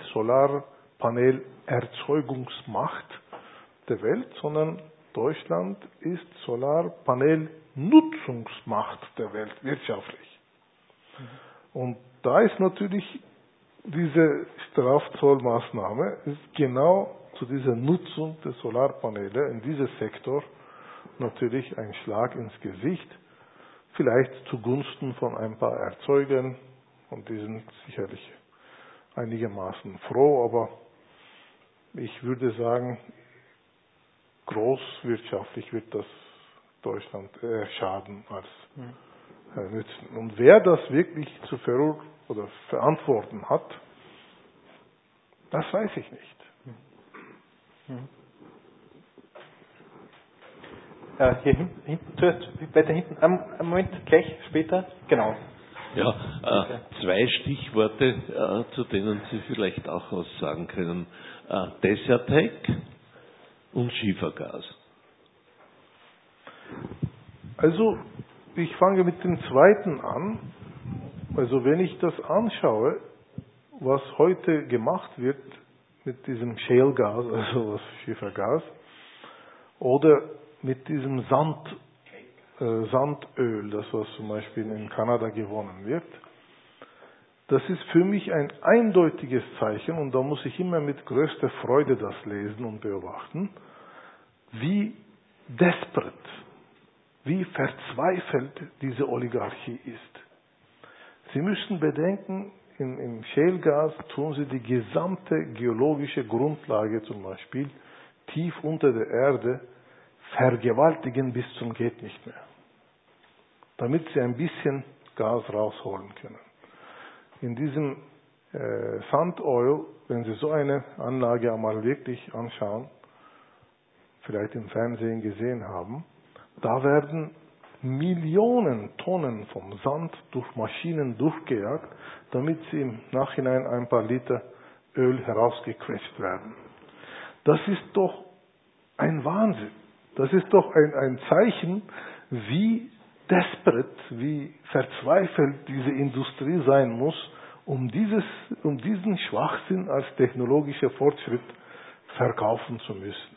Solarpanelerzeugungsmacht der Welt, sondern Deutschland ist Solarpanelnutzungsmacht der Welt, wirtschaftlich. Mhm. Und da ist natürlich diese Strafzollmaßnahme ist genau zu dieser Nutzung der Solarpaneele in diesem Sektor natürlich ein Schlag ins Gesicht, vielleicht zugunsten von ein paar Erzeugern, und die sind sicherlich einigermaßen froh, aber ich würde sagen, großwirtschaftlich wird das Deutschland eher schaden als äh, nützen. Und wer das wirklich zu ver- oder verantworten hat, das weiß ich nicht. Mhm. Äh, hier hinten, hinten, zuerst, weiter hinten, am, am Moment, gleich später, genau. Ja, äh, zwei Stichworte, äh, zu denen Sie vielleicht auch was sagen können. Äh, Desertec und Schiefergas. Also, ich fange mit dem zweiten an. Also, wenn ich das anschaue, was heute gemacht wird mit diesem Shale-Gas, also das Schiefergas, oder mit diesem Sand, äh, Sandöl, das was zum Beispiel in Kanada gewonnen wird, das ist für mich ein eindeutiges Zeichen, und da muss ich immer mit größter Freude das lesen und beobachten, wie desperate, wie verzweifelt diese Oligarchie ist. Sie müssen bedenken, in, im Shale-Gas tun sie die gesamte geologische Grundlage zum Beispiel tief unter der Erde vergewaltigen bis zum geht nicht mehr, damit sie ein bisschen Gas rausholen können. In diesem äh, Sandoil, wenn Sie so eine Anlage einmal wirklich anschauen, vielleicht im Fernsehen gesehen haben, da werden Millionen Tonnen vom Sand durch Maschinen durchgejagt, damit sie im Nachhinein ein paar Liter Öl herausgequetscht werden. Das ist doch ein Wahnsinn. Das ist doch ein, ein Zeichen, wie desperate, wie verzweifelt diese Industrie sein muss, um, dieses, um diesen Schwachsinn als technologischer Fortschritt verkaufen zu müssen.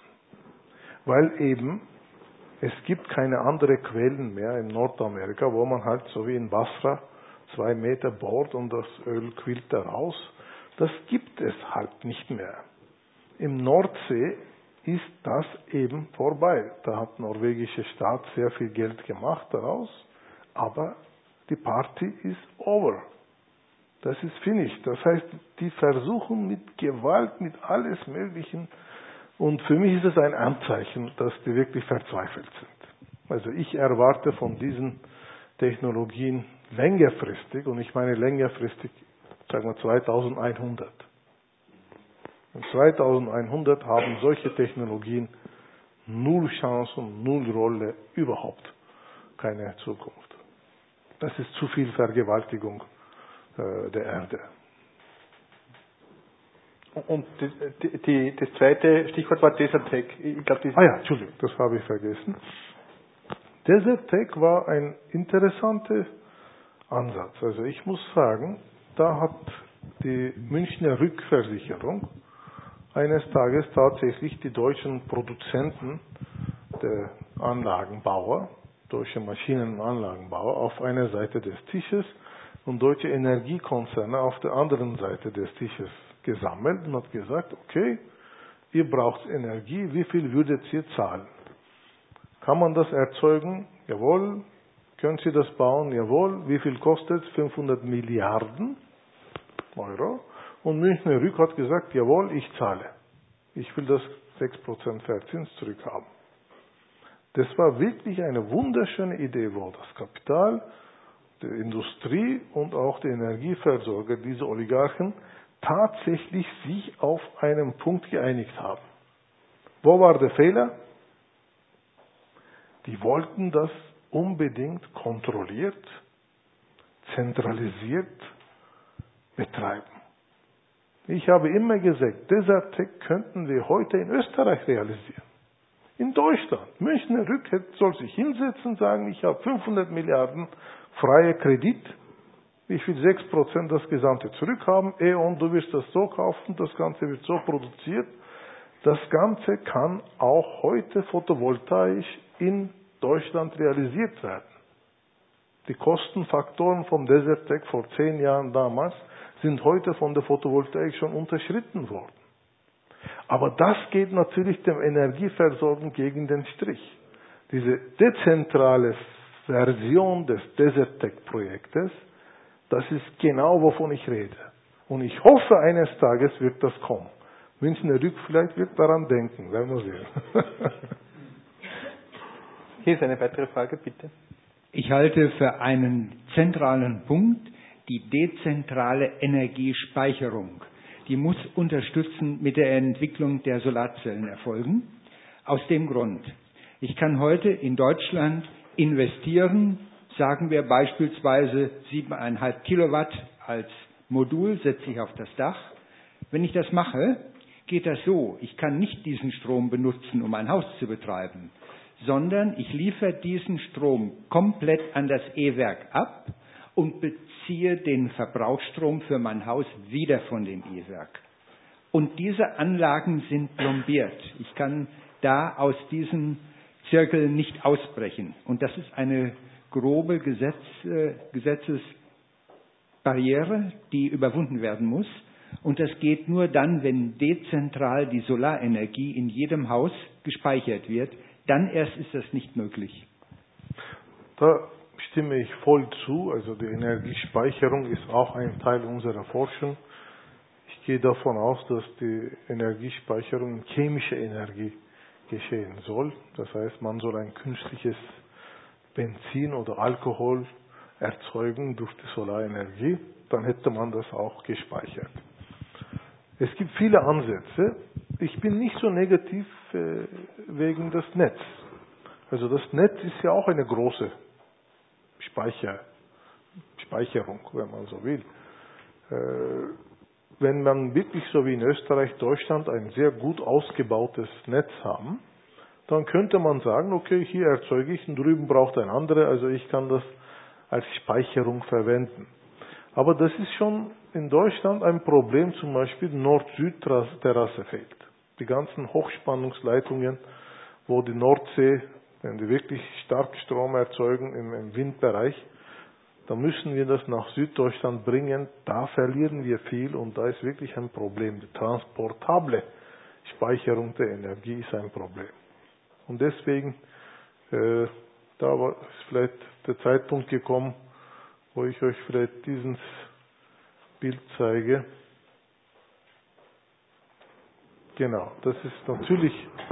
Weil eben es gibt keine anderen Quellen mehr in Nordamerika, wo man halt so wie in Basra zwei Meter bohrt und das Öl quillt da raus. Das gibt es halt nicht mehr. Im Nordsee ist das eben vorbei. Da hat der norwegische Staat sehr viel Geld gemacht daraus, aber die Party ist over. Das ist finished. Das heißt, die versuchen mit Gewalt, mit alles Möglichen, und für mich ist es ein Anzeichen, dass die wirklich verzweifelt sind. Also ich erwarte von diesen Technologien längerfristig, und ich meine längerfristig, sagen wir zweitausendeinhundert. In zweitausendeinhundert haben solche Technologien null Chance und null Rolle, überhaupt keine Zukunft. Das ist zu viel Vergewaltigung äh, der Erde. Und die, die, das zweite Stichwort war Desertec. Ich glaub, ah ja, Entschuldigung, das habe ich vergessen. Desertec war ein interessanter Ansatz. Also ich muss sagen, da hat die Münchner Rückversicherung eines Tages tatsächlich die deutschen Produzenten, der Anlagenbauer, deutsche Maschinen- und Anlagenbauer, auf einer Seite des Tisches und deutsche Energiekonzerne auf der anderen Seite des Tisches gesammelt und hat gesagt, okay, ihr braucht Energie, wie viel würdet ihr zahlen? Kann man das erzeugen? Jawohl. Können Sie das bauen? Jawohl. Wie viel kostet es? fünfhundert Milliarden Euro. Und Münchner Rück hat gesagt, jawohl, ich zahle. Ich will das sechs Prozent Verzins zurückhaben. Das war wirklich eine wunderschöne Idee, wo das Kapital, die Industrie und auch die Energieversorger, diese Oligarchen, tatsächlich sich auf einen Punkt geeinigt haben. Wo war der Fehler? Die wollten das unbedingt kontrolliert, zentralisiert betreiben. Ich habe immer gesagt, Desertec könnten wir heute in Österreich realisieren. In Deutschland. Münchner Rück soll sich hinsetzen und sagen, ich habe fünfhundert Milliarden freie Kredit. Ich will sechs Prozent das Gesamte zurückhaben. E.ON, du wirst das so kaufen, das Ganze wird so produziert. Das Ganze kann auch heute photovoltaisch in Deutschland realisiert werden. Die Kostenfaktoren vom Desertec vor zehn Jahren damals sind heute von der Photovoltaik schon unterschritten worden. Aber das geht natürlich dem Energieversorgen gegen den Strich. Diese dezentrale Version des Desertec-Projektes, das ist genau, wovon ich rede. Und ich hoffe, eines Tages wird das kommen. Münchner Rück vielleicht wird daran denken, werden wir sehen. Hier ist eine weitere Frage, bitte. Ich halte für einen zentralen Punkt die dezentrale Energiespeicherung. Die muss unterstützend mit der Entwicklung der Solarzellen erfolgen. Aus dem Grund, ich kann heute in Deutschland investieren, sagen wir beispielsweise sieben Komma fünf Kilowatt als Modul setze ich auf das Dach. Wenn ich das mache, geht das so, ich kann nicht diesen Strom benutzen, um ein Haus zu betreiben, sondern ich liefere diesen Strom komplett an das E-Werk ab und beziehe den Verbrauchsstrom für mein Haus wieder von dem E-Werk. Und diese Anlagen sind plombiert. Ich kann da aus diesem Zirkel nicht ausbrechen. Und das ist eine grobe Gesetz, äh, Gesetzesbarriere, die überwunden werden muss. Und das geht nur dann, wenn dezentral die Solarenergie in jedem Haus gespeichert wird. Dann erst ist das nicht möglich. Da stimme ich voll zu. Also die Energiespeicherung ist auch ein Teil unserer Forschung. Ich gehe davon aus, dass die Energiespeicherung in chemischer Energie geschehen soll. Das heißt, man soll ein künstliches Benzin oder Alkohol erzeugen durch die Solarenergie. Dann hätte man das auch gespeichert. Es gibt viele Ansätze. Ich bin nicht so negativ äh, wegen des Netz. Also das Netz ist ja auch eine große Speicher, Speicherung, wenn man so will. Äh, wenn man wirklich so wie in Österreich, Deutschland ein sehr gut ausgebautes Netz haben, dann könnte man sagen, okay, hier erzeuge ich und drüben braucht ein anderer, also ich kann das als Speicherung verwenden. Aber das ist schon in Deutschland ein Problem, zum Beispiel Nord-Süd-Terrasse fehlt. Die ganzen Hochspannungsleitungen, wo die Nordsee, wenn die wirklich stark Strom erzeugen im, im Windbereich, dann müssen wir das nach Süddeutschland bringen. Da verlieren wir viel und da ist wirklich ein Problem. Die transportable Speicherung der Energie ist ein Problem. Und deswegen, äh, da war, ist vielleicht der Zeitpunkt gekommen, wo ich euch vielleicht dieses Bild zeige. Genau, das ist natürlich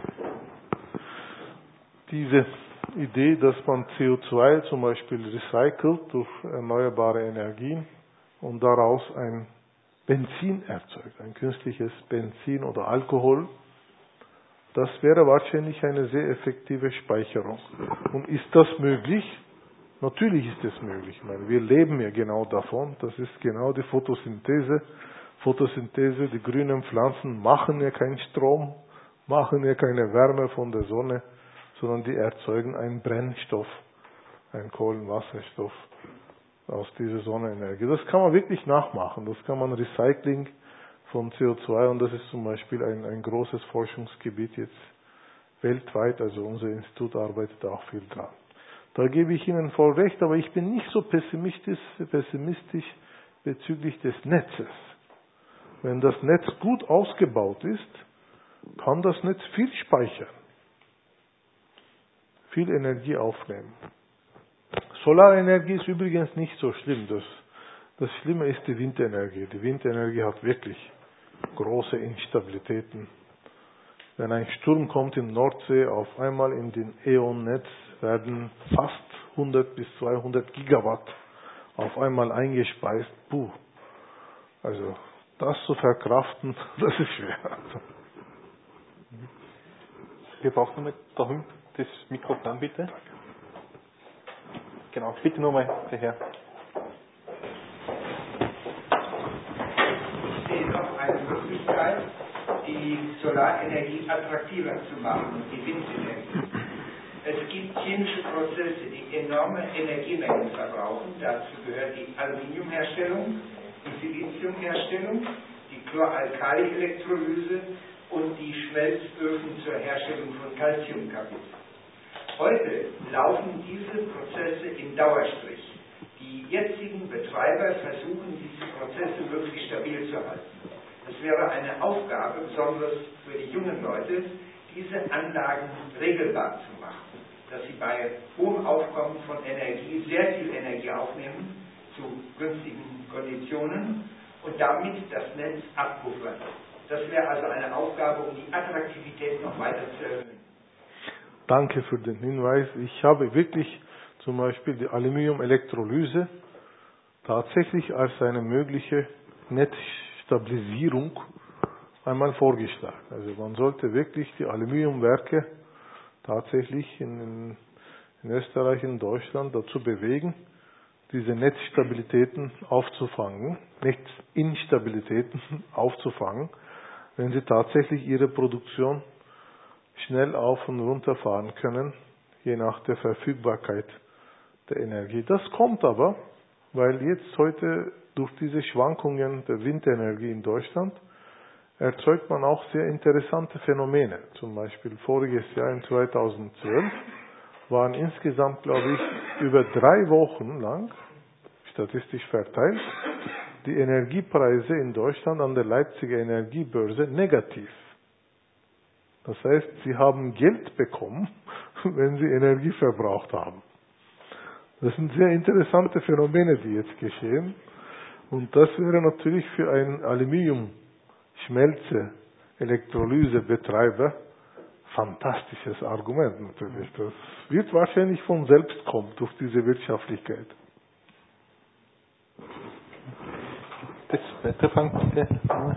diese Idee, dass man C O zwei zum Beispiel recycelt durch erneuerbare Energien und daraus ein Benzin erzeugt, ein künstliches Benzin oder Alkohol. Das wäre wahrscheinlich eine sehr effektive Speicherung. Und ist das möglich? Natürlich ist es möglich. Ich meine, wir leben ja genau davon. Das ist genau die Photosynthese. Photosynthese, die grünen Pflanzen machen ja keinen Strom, machen ja keine Wärme von der Sonne, sondern die erzeugen einen Brennstoff, einen Kohlenwasserstoff aus dieser Sonnenenergie. Das kann man wirklich nachmachen. Das kann man Recycling von C O zwei und das ist zum Beispiel ein, ein großes Forschungsgebiet jetzt weltweit. Also unser Institut arbeitet auch viel dran. Da gebe ich Ihnen voll recht, aber ich bin nicht so pessimistisch, pessimistisch bezüglich des Netzes. Wenn das Netz gut ausgebaut ist, kann das Netz viel speichern, viel Energie aufnehmen. Solarenergie ist übrigens nicht so schlimm. Das, das Schlimme ist die Windenergie. Die Windenergie hat wirklich große Instabilitäten. Wenn ein Sturm kommt in Nordsee, auf einmal in den E.ON-Netz werden fast hundert bis zweihundert Gigawatt auf einmal eingespeist. Puh. Also das zu verkraften, das ist schwer. Wir brauchen nochmal da hinten das Mikrofon, bitte. Genau, bitte nochmal daher. Ich sehe noch eine Möglichkeit, die Solarenergie attraktiver zu machen, die Windenergie. Es gibt chemische Prozesse, die enorme Energiemengen verbrauchen. Dazu gehört die Aluminiumherstellung, die Siliziumherstellung, die Chloralkali-Elektrolyse und die Schmelzöfen zur Herstellung von Calciumkarbid. Heute laufen diese Prozesse in Dauerstrich. Die jetzigen Betreiber versuchen, diese Prozesse möglichst stabil zu halten. Es wäre eine Aufgabe, besonders für die jungen Leute, diese Anlagen regelbar zu machen, dass sie bei hohem Aufkommen von Energie sehr viel Energie aufnehmen, zu günstigen Konditionen und damit das Netz abpuffern. Das wäre also eine Aufgabe, um die Attraktivität noch weiter zu erhöhen. Danke für den Hinweis. Ich habe wirklich zum Beispiel die Aluminiumelektrolyse tatsächlich als eine mögliche Netzstabilisierung einmal vorgeschlagen. Also man sollte wirklich die Aluminiumwerke tatsächlich in, in Österreich, in Deutschland dazu bewegen, diese Netzstabilitäten aufzufangen, Netzinstabilitäten aufzufangen, wenn sie tatsächlich ihre Produktion schnell auf und runter fahren können, je nach der Verfügbarkeit der Energie. Das kommt aber, weil jetzt heute durch diese Schwankungen der Windenergie in Deutschland erzeugt man auch sehr interessante Phänomene. Zum Beispiel voriges Jahr in zweitausendzwölf waren insgesamt, glaube ich, über drei Wochen lang, statistisch verteilt, die Energiepreise in Deutschland an der Leipziger Energiebörse negativ. Das heißt, sie haben Geld bekommen, wenn sie Energie verbraucht haben. Das sind sehr interessante Phänomene, die jetzt geschehen. Und das wäre natürlich für einen Aluminium-Schmelze, Elektrolysebetreiber fantastisches Argument natürlich. Das wird wahrscheinlich von selbst kommen durch diese Wirtschaftlichkeit. Das weiterfangen, bitte.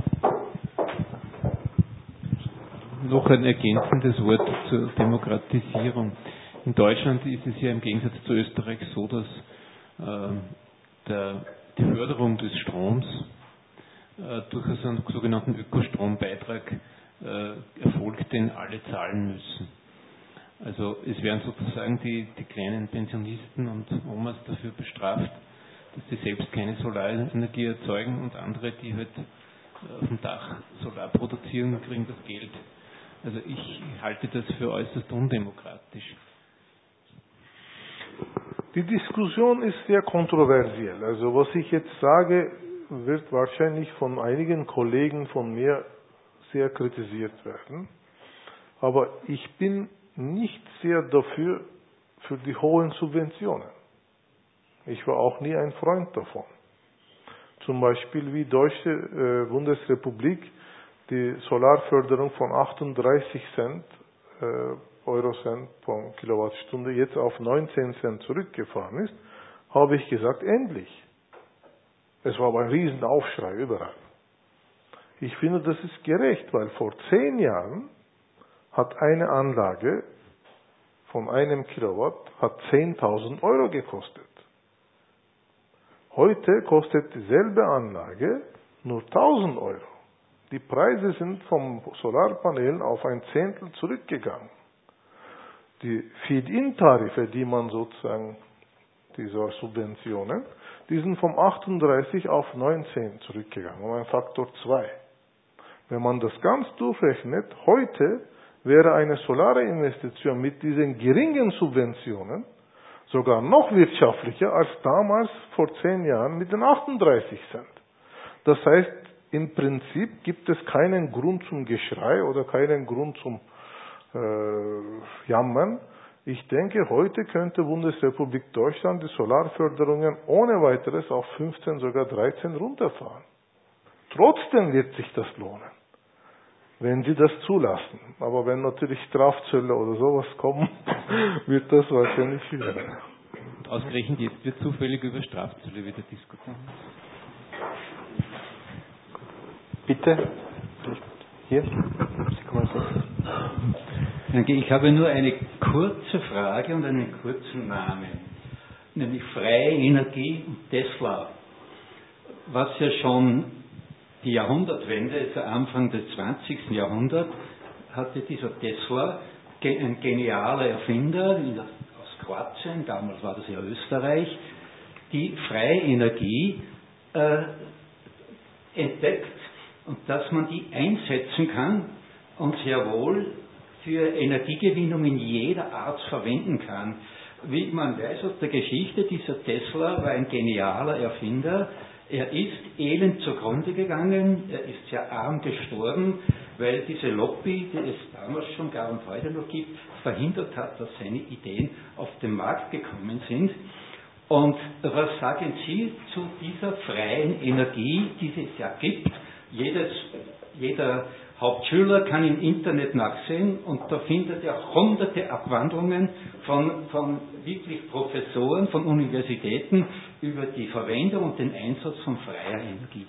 Noch ein ergänzendes Wort zur Demokratisierung. In Deutschland ist es ja im Gegensatz zu Österreich so, dass äh, der, die Förderung des Stroms äh, durch einen sogenannten Ökostrombeitrag äh, erfolgt, den alle zahlen müssen. Also es werden sozusagen die, die kleinen Pensionisten und Omas dafür bestraft, dass sie selbst keine Solarenergie erzeugen, und andere, die halt auf dem Dach Solar produzieren, kriegen das Geld. Also ich halte das für äußerst undemokratisch. Die Diskussion ist sehr kontroversiell. Also was ich jetzt sage, wird wahrscheinlich von einigen Kollegen von mir sehr kritisiert werden. Aber ich bin nicht sehr dafür, für die hohen Subventionen. Ich war auch nie ein Freund davon. Zum Beispiel wie Deutsche äh, Bundesrepublik die Solarförderung von achtunddreißig Cent, äh, Eurocent pro Kilowattstunde jetzt auf neunzehn Cent zurückgefahren ist, habe ich gesagt, endlich. Es war aber ein Riesenaufschrei überall. Ich finde, das ist gerecht, weil vor zehn Jahren hat eine Anlage von einem Kilowatt hat zehntausend Euro gekostet. Heute kostet dieselbe Anlage nur tausend Euro. Die Preise sind vom Solarpanelen auf ein Zehntel zurückgegangen. Die Feed-in-Tarife, die man sozusagen, diese Subventionen, die sind vom achtunddreißig auf neunzehn zurückgegangen, um ein Faktor zwei. Wenn man das ganz durchrechnet, heute wäre eine solare Investition mit diesen geringen Subventionen sogar noch wirtschaftlicher als damals vor zehn Jahren mit den achtunddreißig Cent. Das heißt, im Prinzip gibt es keinen Grund zum Geschrei oder keinen Grund zum äh, Jammern. Ich denke, heute könnte Bundesrepublik Deutschland die Solarförderungen ohne weiteres auf fünfzehn, sogar dreizehn runterfahren. Trotzdem wird sich das lohnen, wenn sie das zulassen. Aber wenn natürlich Strafzölle oder sowas kommen, wird das wahrscheinlich schwieriger. Und ausgerechnet jetzt wird zufällig über Strafzölle wieder diskutiert. Bitte. Hier. Sie kommen als Danke. Ich habe nur eine kurze Frage und einen kurzen Namen, nämlich freie Energie und Tesla. Was ja schon die Jahrhundertwende, also Anfang des zwanzigsten Jahrhunderts, hatte dieser Tesla, ein genialer Erfinder aus Kroatien, damals war das ja Österreich, die freie Energie äh, entdeckt und dass man die einsetzen kann und sehr wohl für Energiegewinnung in jeder Art verwenden kann. Wie man weiß aus der Geschichte, dieser Tesla war ein genialer Erfinder. Er ist elend zugrunde gegangen, er ist sehr arm gestorben, weil diese Lobby, die es damals schon gab und heute noch gibt, verhindert hat, dass seine Ideen auf den Markt gekommen sind. Und was sagen Sie zu dieser freien Energie, die es ja gibt? Jedes, jeder Hauptschüler kann im Internet nachsehen und da findet er hunderte Abwandlungen von, von wirklich Professoren, von Universitäten über die Verwendung und den Einsatz von freier Energie.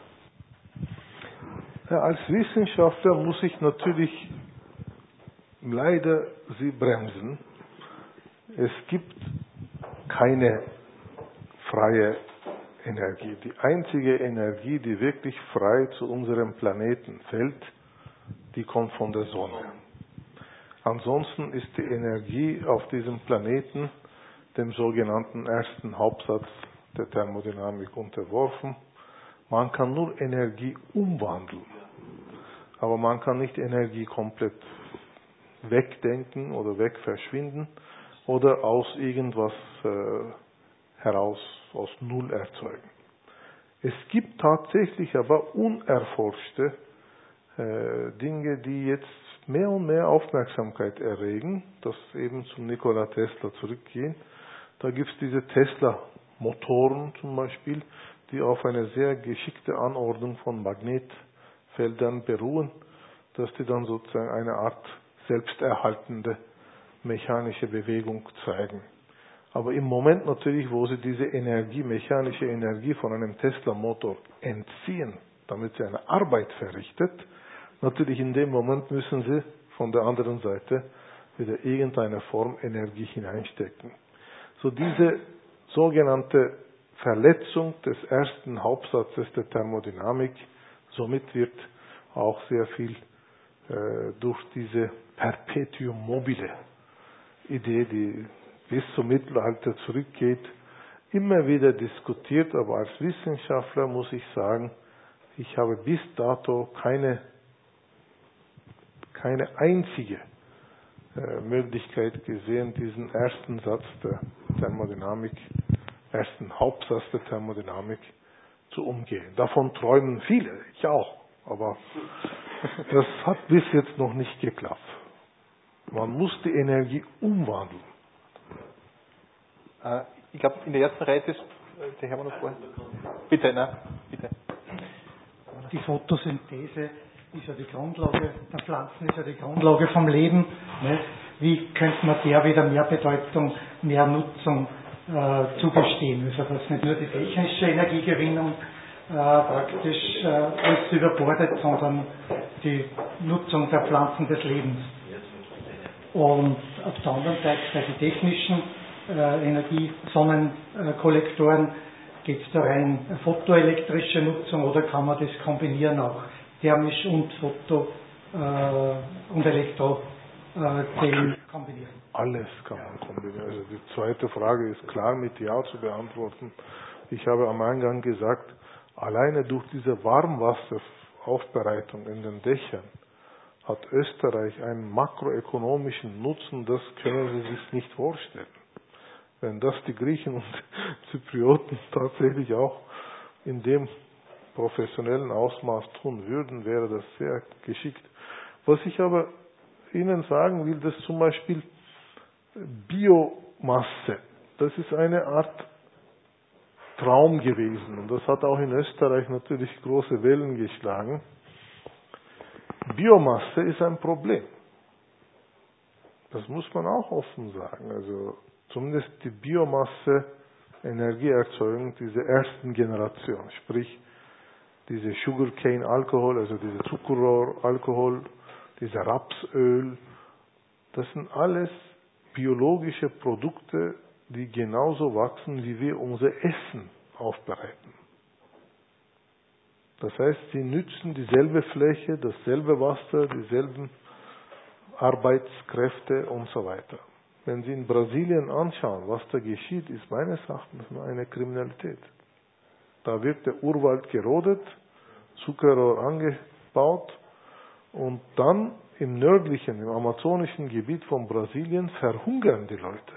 Ja, als Wissenschaftler muss ich natürlich leider Sie bremsen. Es gibt keine freie Energie. Die einzige Energie, die wirklich frei zu unserem Planeten fällt, die kommt von der Sonne. Ansonsten ist die Energie auf diesem Planeten dem sogenannten ersten Hauptsatz der Thermodynamik unterworfen. Man kann nur Energie umwandeln, aber man kann nicht Energie komplett wegdenken oder wegverschwinden oder aus irgendwas äh, heraus, aus Null erzeugen. Es gibt tatsächlich aber unerforschte äh, Dinge, die jetzt mehr und mehr Aufmerksamkeit erregen, das eben zum Nikola Tesla zurückgehen. Da gibt es diese Tesla-Motoren zum Beispiel, die auf eine sehr geschickte Anordnung von Magnetfeldern beruhen, dass die dann sozusagen eine Art selbsterhaltende mechanische Bewegung zeigen. Aber im Moment natürlich, wo sie diese Energie, mechanische Energie von einem Tesla-Motor entziehen, damit sie eine Arbeit verrichtet, natürlich in dem Moment müssen sie von der anderen Seite wieder irgendeine Form Energie hineinstecken. So diese sogenannte Verletzung des ersten Hauptsatzes der Thermodynamik, somit wird auch sehr viel äh, durch diese Perpetuum mobile Idee, die bis zum Mittelalter zurückgeht, immer wieder diskutiert, aber als Wissenschaftler muss ich sagen, ich habe bis dato keine, keine einzige äh, Möglichkeit gesehen, diesen ersten Satz der Thermodynamik, ersten Hauptsatz der Thermodynamik zu umgehen. Davon träumen viele, ich auch, aber das hat bis jetzt noch nicht geklappt. Man muss die Energie umwandeln. Äh, ich glaube, in der ersten Reihe ist der Herr noch vorher. Bitte, na, bitte. Die Photosynthese ist ja die Grundlage der Pflanzen, ist ja die Grundlage vom Leben. Ne? Wie könnte man der wieder mehr Bedeutung, mehr Nutzung äh, zugestehen? Also dass nicht nur die technische Energiegewinnung äh, praktisch äh, alles überbordet, sondern die Nutzung der Pflanzen des Lebens. Und auf der anderen Seite bei den technischen äh, Energie, Sonnenkollektoren, geht es da rein photoelektrische Nutzung oder kann man das kombinieren auch thermisch und Foto äh, und Elektro äh, kombinieren? Alles kann man kombinieren. Also die zweite Frage ist klar mit Ja zu beantworten. Ich habe am Eingang gesagt, alleine durch diese Warmwasseraufbereitung in den Dächern hat Österreich einen makroökonomischen Nutzen, das können Sie sich nicht vorstellen. Wenn das die Griechen und Zyprioten tatsächlich auch in dem professionellen Ausmaß tun würden, wäre das sehr geschickt. Was ich aber Ihnen sagen will, dass zum Beispiel Biomasse, das ist eine Art Traum gewesen und das hat auch in Österreich natürlich große Wellen geschlagen. Biomasse ist ein Problem. Das muss man auch offen sagen. Also zumindest die Biomasse Energieerzeugung dieser ersten Generation, sprich diese Sugarcane Alkohol, also diese Zuckerrohralkohol, dieser Rapsöl, das sind alles biologische Produkte, die genauso wachsen, wie wir unser Essen aufbereiten. Das heißt, sie nützen dieselbe Fläche, dasselbe Wasser, dieselben Arbeitskräfte und so weiter. Wenn Sie in Brasilien anschauen, was da geschieht, ist meines Erachtens nur eine Kriminalität. Da wird der Urwald gerodet, Zuckerrohr angebaut und dann im nördlichen, im amazonischen Gebiet von Brasilien verhungern die Leute.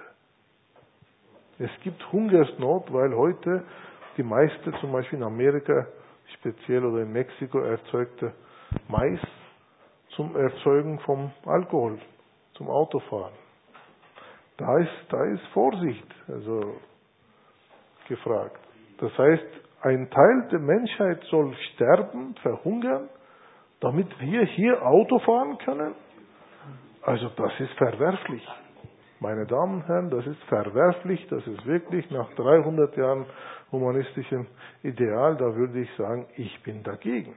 Es gibt Hungersnot, weil heute die meiste, zum Beispiel in Amerika, speziell oder in Mexiko erzeugte Mais zum Erzeugen vom Alkohol, zum Autofahren. Da ist, da ist Vorsicht also gefragt. Das heißt, ein Teil der Menschheit soll sterben, verhungern, damit wir hier Auto fahren können? Also das ist verwerflich. Meine Damen und Herren, das ist verwerflich, das ist wirklich nach dreihundert Jahren humanistischem Ideal, da würde ich sagen, ich bin dagegen.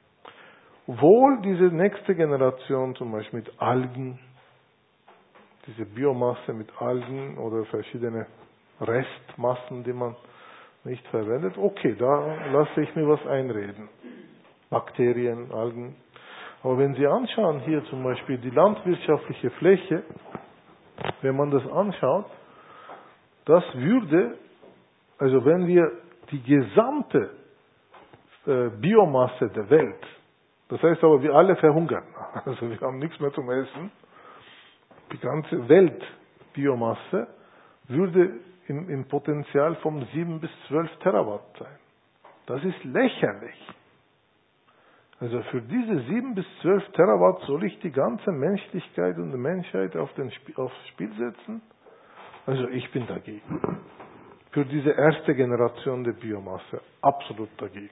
Wohl diese nächste Generation zum Beispiel mit Algen, diese Biomasse mit Algen oder verschiedene Restmassen, die man nicht verwendet, okay, da lasse ich mir was einreden. Bakterien, Algen. Aber wenn Sie anschauen, hier zum Beispiel die landwirtschaftliche Fläche, wenn man das anschaut, das würde, also wenn wir die gesamte äh, Biomasse der Welt, das heißt aber, wir alle verhungern, also wir haben nichts mehr zum Essen, die ganze Weltbiomasse würde im, im Potenzial von sieben bis zwölf Terawatt sein. Das ist lächerlich. Also für diese sieben bis zwölf Terawatt soll ich die ganze Menschlichkeit und die Menschheit auf den Sp- aufs Spiel setzen? Also ich bin dagegen. Für diese erste Generation der Biomasse absolut dagegen.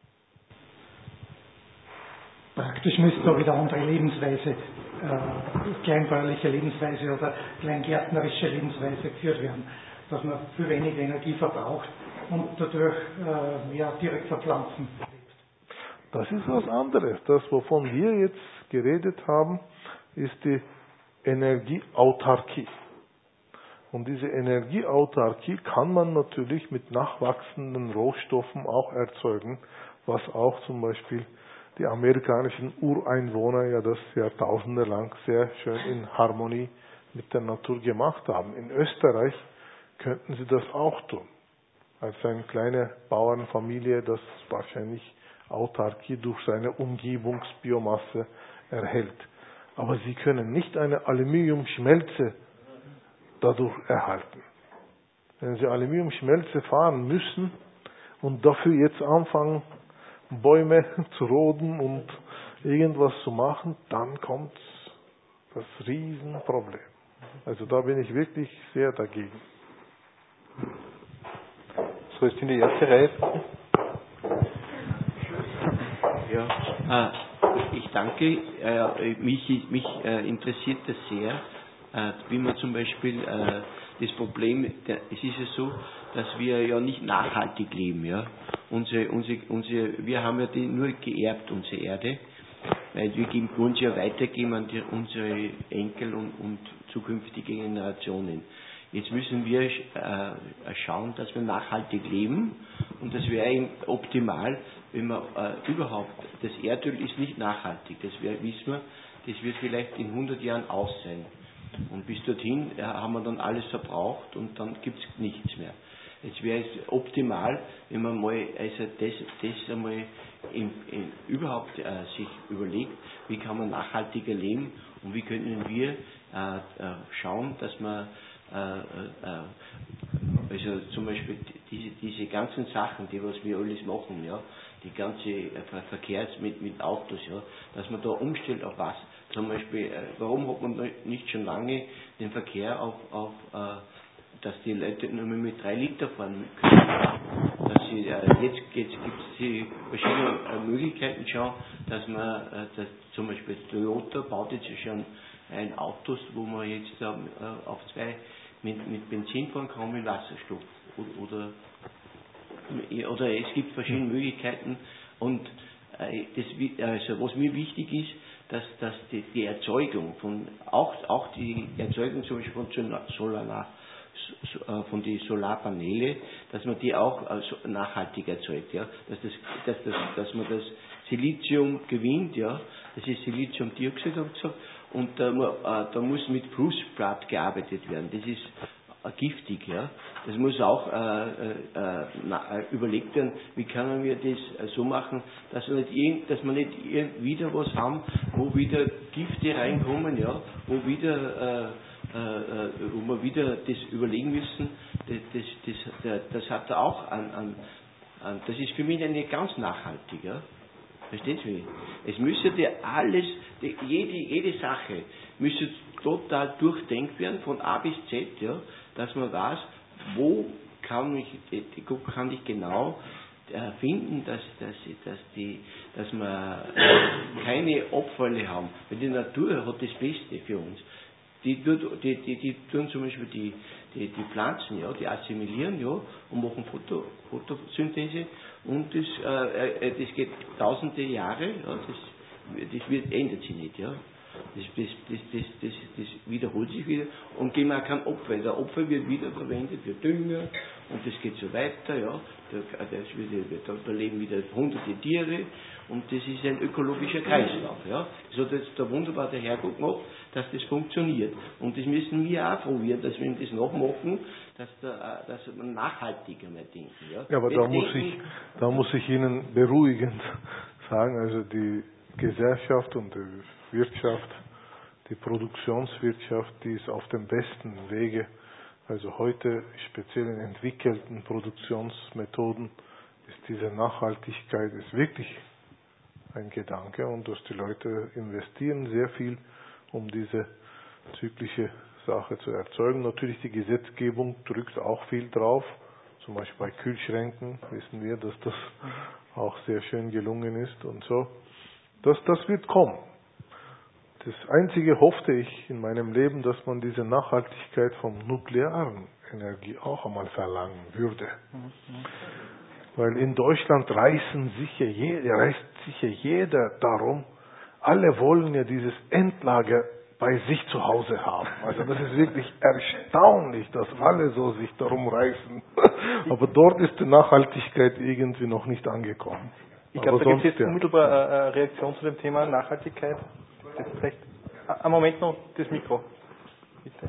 Praktisch müsste da wieder andere Lebensweise, äh, kleinbäuerliche Lebensweise oder kleingärtnerische Lebensweise geführt werden, dass man viel weniger Energie verbraucht und dadurch äh, mehr direkt verpflanzen. Das ist was anderes. Das, wovon wir jetzt geredet haben, ist die Energieautarkie. Und diese Energieautarkie kann man natürlich mit nachwachsenden Rohstoffen auch erzeugen, was auch zum Beispiel die amerikanischen Ureinwohner ja das Jahrtausende lang sehr schön in Harmonie mit der Natur gemacht haben. In Österreich könnten sie das auch tun. Als eine kleine Bauernfamilie, das wahrscheinlich Autarkie durch seine Umgebungsbiomasse erhält. Aber sie können nicht eine Aluminiumschmelze dadurch erhalten. Wenn sie Aluminiumschmelze fahren müssen und dafür jetzt anfangen, Bäume zu roden und irgendwas zu machen, dann kommt das Riesenproblem. Also da bin ich wirklich sehr dagegen. So, ist in die erste Reihe. Ja, äh, ich danke. Äh, mich mich äh, interessiert das sehr, äh, wie man zum Beispiel äh, das Problem, der, es ist ja so, dass wir ja nicht nachhaltig leben. Ja? Unsere, unsere, unsere, wir haben ja die nur geerbt, unsere Erde, weil wir geben, wollen sie ja weitergeben an die, unsere Enkel und, und zukünftige Generationen. Jetzt müssen wir äh, schauen, dass wir nachhaltig leben und das wäre optimal, wenn man äh, überhaupt, das Erdöl ist nicht nachhaltig, das wär, wissen wir, das wird vielleicht in hundert Jahren aus sein. Und bis dorthin äh, haben wir dann alles verbraucht und dann gibt es nichts mehr. Jetzt wäre es optimal, wenn man mal also das, das einmal in, in, überhaupt äh, sich überlegt, wie kann man nachhaltiger leben und wie können wir äh, äh, schauen, dass man äh, äh, also zum Beispiel diese, diese ganzen Sachen, die was wir alles machen, ja, die ganze äh, Verkehrs mit, mit Autos, ja, dass man da umstellt auf was. Zum Beispiel, äh, warum hat man nicht schon lange den Verkehr auf, auf äh, dass die Leute nur mit drei Liter fahren können. Dass sie, äh, jetzt gibt es die verschiedenen äh, Möglichkeiten schon, dass man, äh, dass zum Beispiel Toyota baut jetzt schon ein Autos, wo man jetzt äh, auf zwei mit, mit Benzin fahren kann, mit Wasserstoff. Oder, oder, oder es gibt verschiedene Möglichkeiten, Und äh, das, also was mir wichtig ist, dass, dass die, die Erzeugung von, auch, auch die Erzeugung zum Beispiel von Solar, von den Solarpaneele, dass man die auch nachhaltig erzeugt, ja, dass das, dass das, dass man das Silizium gewinnt, ja, das ist Siliziumdioxid und so, und da, da muss mit Flussblatt gearbeitet werden, das ist giftig, ja, das muss auch äh, äh, na, überlegt werden, wie können wir das so machen, dass wir nicht, irgend, dass wir nicht wieder was haben, wo wieder Gifte reinkommen, ja, wo wieder äh, Äh, wo wir wieder das überlegen müssen, das, das, das, das hat er auch an, an, an, das ist für mich nicht ganz nachhaltig, ja? Versteht ihr? Es müsste ja alles, die, jede, jede Sache müsste total durchdenkt werden, von A bis Z, ja, dass man weiß, wo kann ich, kann ich genau finden, dass, dass, dass, die, dass wir keine Abfälle haben, weil die Natur hat das Beste für uns. Die, die, die, die tun zum Beispiel die, die, die Pflanzen, ja, die assimilieren, ja, und machen Foto, Photosynthese, und das, äh, das geht tausende Jahre, ja, das, das wird, ändert sich nicht, ja. Das, das, das, das, das, das wiederholt sich wieder, und geben auch keinen Abfall. Der Abfall wird wiederverwendet für Dünger, und das geht so weiter, ja. Da, das wird, da, da leben wieder hunderte Tiere, und das ist ein ökologischer Kreislauf, ja. Das hat jetzt der wunderbar der Herrgott gemacht, dass das funktioniert. Und das müssen wir auch probieren, dass wir das nachmachen, dass, da, dass wir nachhaltiger mehr denken, ja. Ja, aber wir da denken, muss ich, da muss ich Ihnen beruhigend sagen, also die Gesellschaft und die Wirtschaft, die Produktionswirtschaft, die ist auf dem besten Wege. Also heute, speziell in entwickelten Produktionsmethoden, ist diese Nachhaltigkeit ist wirklich ein Gedanke, und dass die Leute investieren sehr viel, um diese zyklische Sache zu erzeugen. Natürlich die Gesetzgebung drückt auch viel drauf. Zum Beispiel bei Kühlschränken wissen wir, dass das auch sehr schön gelungen ist und so. Das, das wird kommen. Das Einzige hoffte ich in meinem Leben, dass man diese Nachhaltigkeit vom nuklearen Energie auch einmal verlangen würde. Weil in Deutschland reißen sicher jeder, reißt sicher jeder darum, alle wollen ja dieses Endlager bei sich zu Hause haben. Also das ist wirklich erstaunlich, dass alle so sich darum reißen. Aber dort ist die Nachhaltigkeit irgendwie noch nicht angekommen. Ich glaube, da gibt es jetzt ja unmittelbar eine Reaktion zu dem Thema Nachhaltigkeit. Das ist vielleicht. Einen Moment noch, das Mikro. Bitte.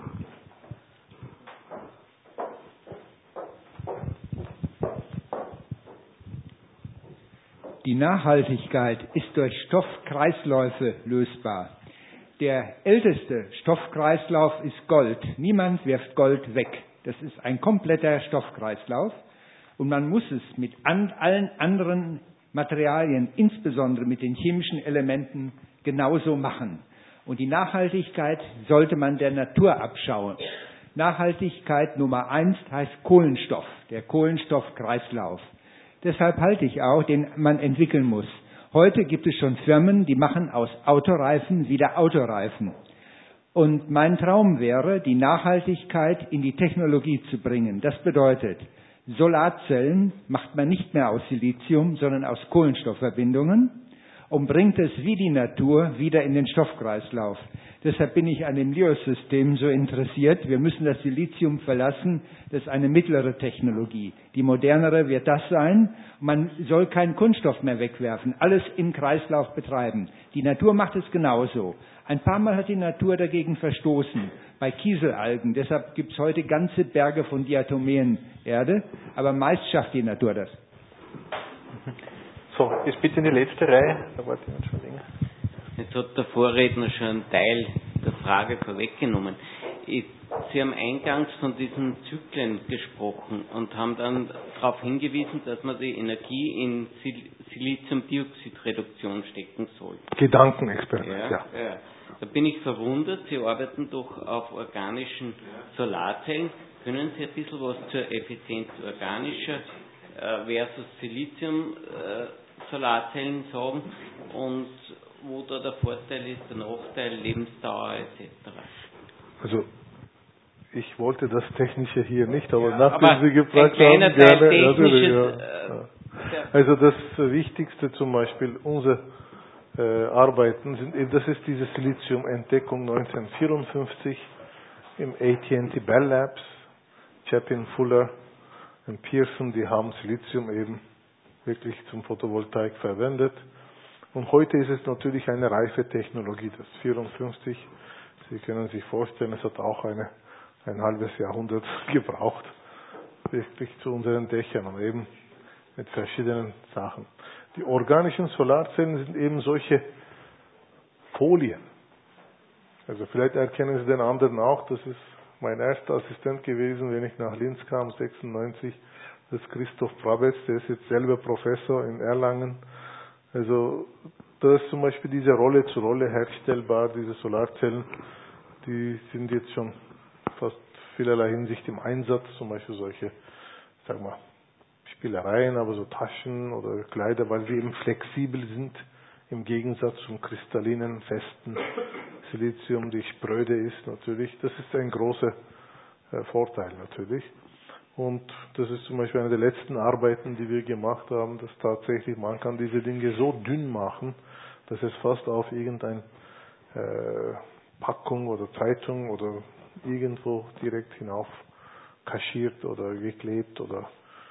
Die Nachhaltigkeit ist durch Stoffkreisläufe lösbar. Der älteste Stoffkreislauf ist Gold. Niemand wirft Gold weg. Das ist ein kompletter Stoffkreislauf, und man muss es mit an, allen anderen Materialien, insbesondere mit den chemischen Elementen, genauso machen. Und die Nachhaltigkeit sollte man der Natur abschauen. Nachhaltigkeit Nummer eins heißt Kohlenstoff, der Kohlenstoffkreislauf. Deshalb halte ich auch, den man entwickeln muss. Heute gibt es schon Firmen, die machen aus Autoreifen wieder Autoreifen. Und mein Traum wäre, die Nachhaltigkeit in die Technologie zu bringen. Das bedeutet, Solarzellen macht man nicht mehr aus Silizium, sondern aus Kohlenstoffverbindungen, und bringt es wie die Natur wieder in den Stoffkreislauf. Deshalb bin ich an dem Lyos-System so interessiert. Wir müssen das Silizium verlassen. Das ist eine mittlere Technologie. Die modernere wird das sein. Man soll keinen Kunststoff mehr wegwerfen. Alles im Kreislauf betreiben. Die Natur macht es genauso. Ein paar Mal hat die Natur dagegen verstoßen. Bei Kieselalgen. Deshalb gibt es heute ganze Berge von diatomeen Erde. Aber meist schafft die Natur das. So, jetzt bitte in die letzte Reihe. Da warte ich schon länger. Jetzt hat der Vorredner schon einen Teil der Frage vorweggenommen. Sie haben eingangs von diesen Zyklen gesprochen und haben dann darauf hingewiesen, dass man die Energie in Siliziumdioxidreduktion stecken soll. Gedankenexperiment, ja, ja. ja. Da bin ich verwundert, Sie arbeiten doch auf organischen Solarzellen. Können Sie ein bisschen was zur Effizienz organischer äh, versus Silizium äh, Solarzellen sagen und wo da der Vorteil ist, der Nachteil, Lebensdauer et cetera? Also ich wollte das Technische hier nicht, aber ja, nachdem aber Sie gefragt ein haben, Teil gerne. Technisches, Ja, äh, der Also das Wichtigste zum Beispiel, unsere äh, Arbeiten sind eben, das ist diese Silizium-Entdeckung neunzehnhundertvierundfünfzig im A T and T Bell Labs. Chapin, Fuller und Pearson, die haben Silizium eben wirklich zum Photovoltaik verwendet. Und heute ist es natürlich eine reife Technologie, das vierundfünfzig. Sie können sich vorstellen, es hat auch eine, ein halbes Jahrhundert gebraucht, wirklich zu unseren Dächern und eben mit verschiedenen Sachen. Die organischen Solarzellen sind eben solche Folien. Also vielleicht erkennen Sie den anderen auch, das ist mein erster Assistent gewesen, wenn ich nach Linz kam, sechsundneunzig, das ist Christoph Brabetz, der ist jetzt selber Professor in Erlangen. Also da ist zum Beispiel diese Rolle zu Rolle herstellbar, diese Solarzellen, die sind jetzt schon fast vielerlei Hinsicht im Einsatz, zum Beispiel solche, sag mal, Spielereien, aber so Taschen oder Kleider, weil sie eben flexibel sind, im Gegensatz zum kristallinen, festen Silizium, die spröde ist natürlich. Das ist ein großer äh, Vorteil natürlich. Und das ist zum Beispiel eine der letzten Arbeiten, die wir gemacht haben, dass tatsächlich man kann diese Dinge so dünn machen, dass es fast auf irgendeine äh, Packung oder Zeitung oder irgendwo direkt hinauf kaschiert oder geklebt oder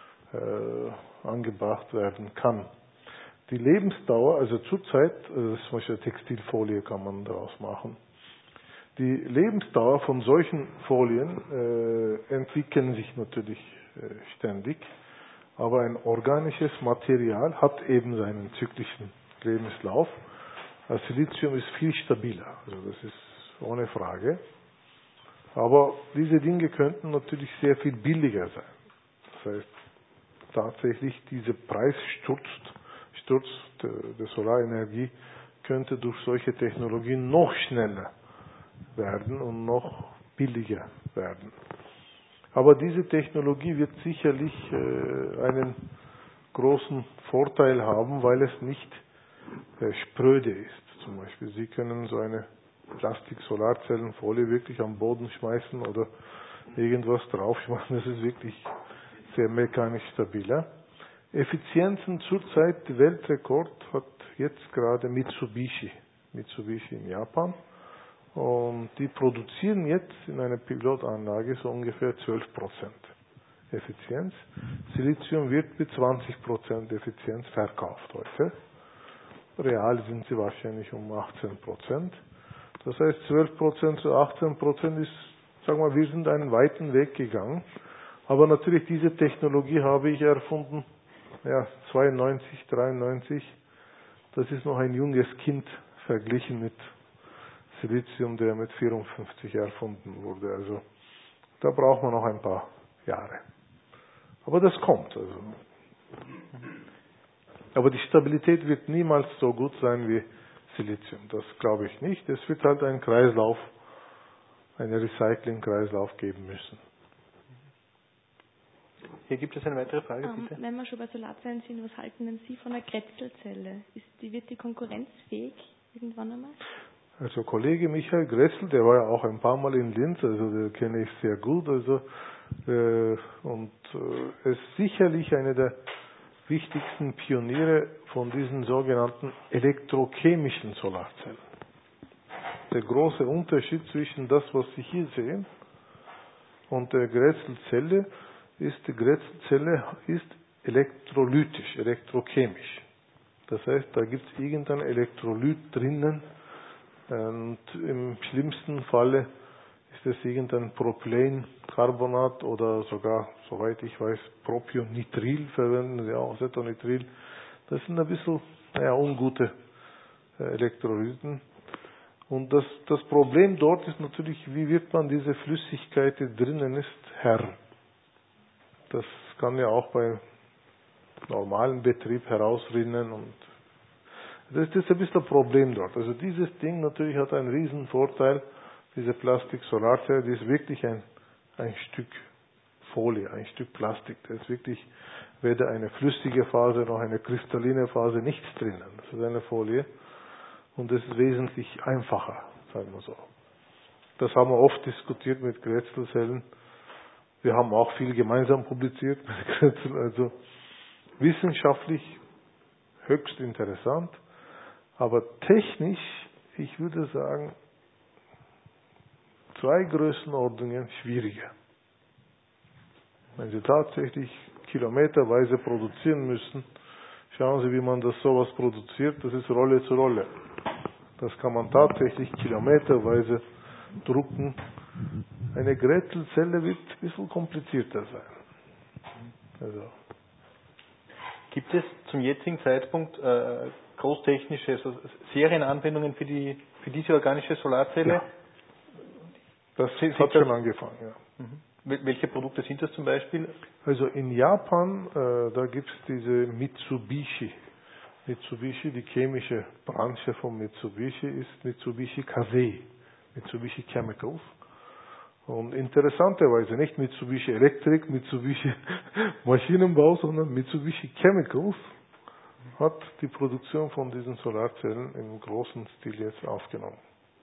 äh, angebracht werden kann. Die Lebensdauer, also zurzeit, also das ist zum Beispiel Textilfolie kann man daraus machen. Die Lebensdauer von solchen Folien äh, entwickeln sich natürlich äh, ständig, aber ein organisches Material hat eben seinen zyklischen Lebenslauf. Das Silizium ist viel stabiler, also das ist ohne Frage. Aber diese Dinge könnten natürlich sehr viel billiger sein. Das heißt, tatsächlich dieser Preis stürzt, Sturz der, der Solarenergie könnte durch solche Technologien noch schneller werden und noch billiger werden. Aber diese Technologie wird sicherlich äh, einen großen Vorteil haben, weil es nicht äh, spröde ist. Zum Beispiel, Sie können so eine Plastik-Solarzellenfolie wirklich am Boden schmeißen oder irgendwas draufschmeißen. Das ist wirklich sehr mechanisch stabiler. Effizienzen zurzeit, Weltrekord hat jetzt gerade Mitsubishi, Mitsubishi in Japan. Und die produzieren jetzt in einer Pilotanlage so ungefähr zwölf Prozent Effizienz. Silizium wird mit zwanzig Prozent Effizienz verkauft heute. Real sind sie wahrscheinlich um achtzehn Prozent. Das heißt, zwölf Prozent zu achtzehn Prozent ist, sagen wir, wir sind einen weiten Weg gegangen. Aber natürlich diese Technologie habe ich erfunden, ja, zweiundneunzig, dreiundneunzig. Das ist noch ein junges Kind verglichen mit Silizium, der mit vierundfünfzig erfunden wurde. Also da braucht man noch ein paar Jahre. Aber das kommt. Also. Aber die Stabilität wird niemals so gut sein wie Silizium. Das glaube ich nicht. Es wird halt einen Kreislauf, einen Recycling-Kreislauf geben müssen. Hier gibt es eine weitere Frage, ähm, bitte. Wenn wir schon bei Solarzellen sind, was halten denn Sie von der Grätzl-Zelle? Ist die, wird die konkurrenzfähig irgendwann einmal? Also Kollege Michael Grätzl, der war ja auch ein paar Mal in Linz, also den kenne ich sehr gut, also äh, und äh, ist sicherlich einer der wichtigsten Pioniere von diesen sogenannten elektrochemischen Solarzellen. Der große Unterschied zwischen das, was Sie hier sehen, und der Grätzl-Zelle ist, die Grätzl-Zelle ist elektrolytisch, elektrochemisch. Das heißt, da gibt es irgendein Elektrolyt drinnen, und im schlimmsten Falle ist es irgendein Propylencarbonat oder sogar, soweit ich weiß, Propionitrile verwenden sie auch, Acetonitril. Das sind ein bisschen, naja, ungute Elektrolyten. Und das, das Problem dort ist natürlich, wie wird man diese Flüssigkeit, die drinnen ist, Herr? Das kann ja auch bei normalem Betrieb herausrinnen und das ist ein bisschen ein Problem dort. Also dieses Ding natürlich hat einen riesen Vorteil, diese Plastik-Solarzelle, die ist wirklich ein, ein Stück Folie, ein Stück Plastik. Da ist wirklich weder eine flüssige Phase noch eine kristalline Phase, nichts drinnen. Das ist eine Folie und es ist wesentlich einfacher, sagen wir so. Das haben wir oft diskutiert mit Grätzl-Zellen. Wir haben auch viel gemeinsam publiziert mit Grätzl, also wissenschaftlich höchst interessant, aber technisch, ich würde sagen, zwei Größenordnungen schwieriger. Wenn Sie tatsächlich kilometerweise produzieren müssen, schauen Sie, wie man das sowas produziert, das ist Rolle zu Rolle. Das kann man tatsächlich kilometerweise drucken. Eine Grätzelzelle wird ein bisschen komplizierter sein. Also. Gibt es zum jetzigen Zeitpunkt äh, großtechnische also Serienanwendungen für, die, für diese organische Solarzelle? Ja. Das sind, hat sind schon das, angefangen, ja. Mhm. Welche Produkte sind das zum Beispiel? Also in Japan, äh, da gibt es diese Mitsubishi. Mitsubishi, die chemische Branche von Mitsubishi ist Mitsubishi Kasei, Mitsubishi Chemicals. Und interessanterweise nicht Mitsubishi Elektrik, Mitsubishi Maschinenbau, sondern Mitsubishi Chemicals hat die Produktion von diesen Solarzellen im großen Stil jetzt aufgenommen.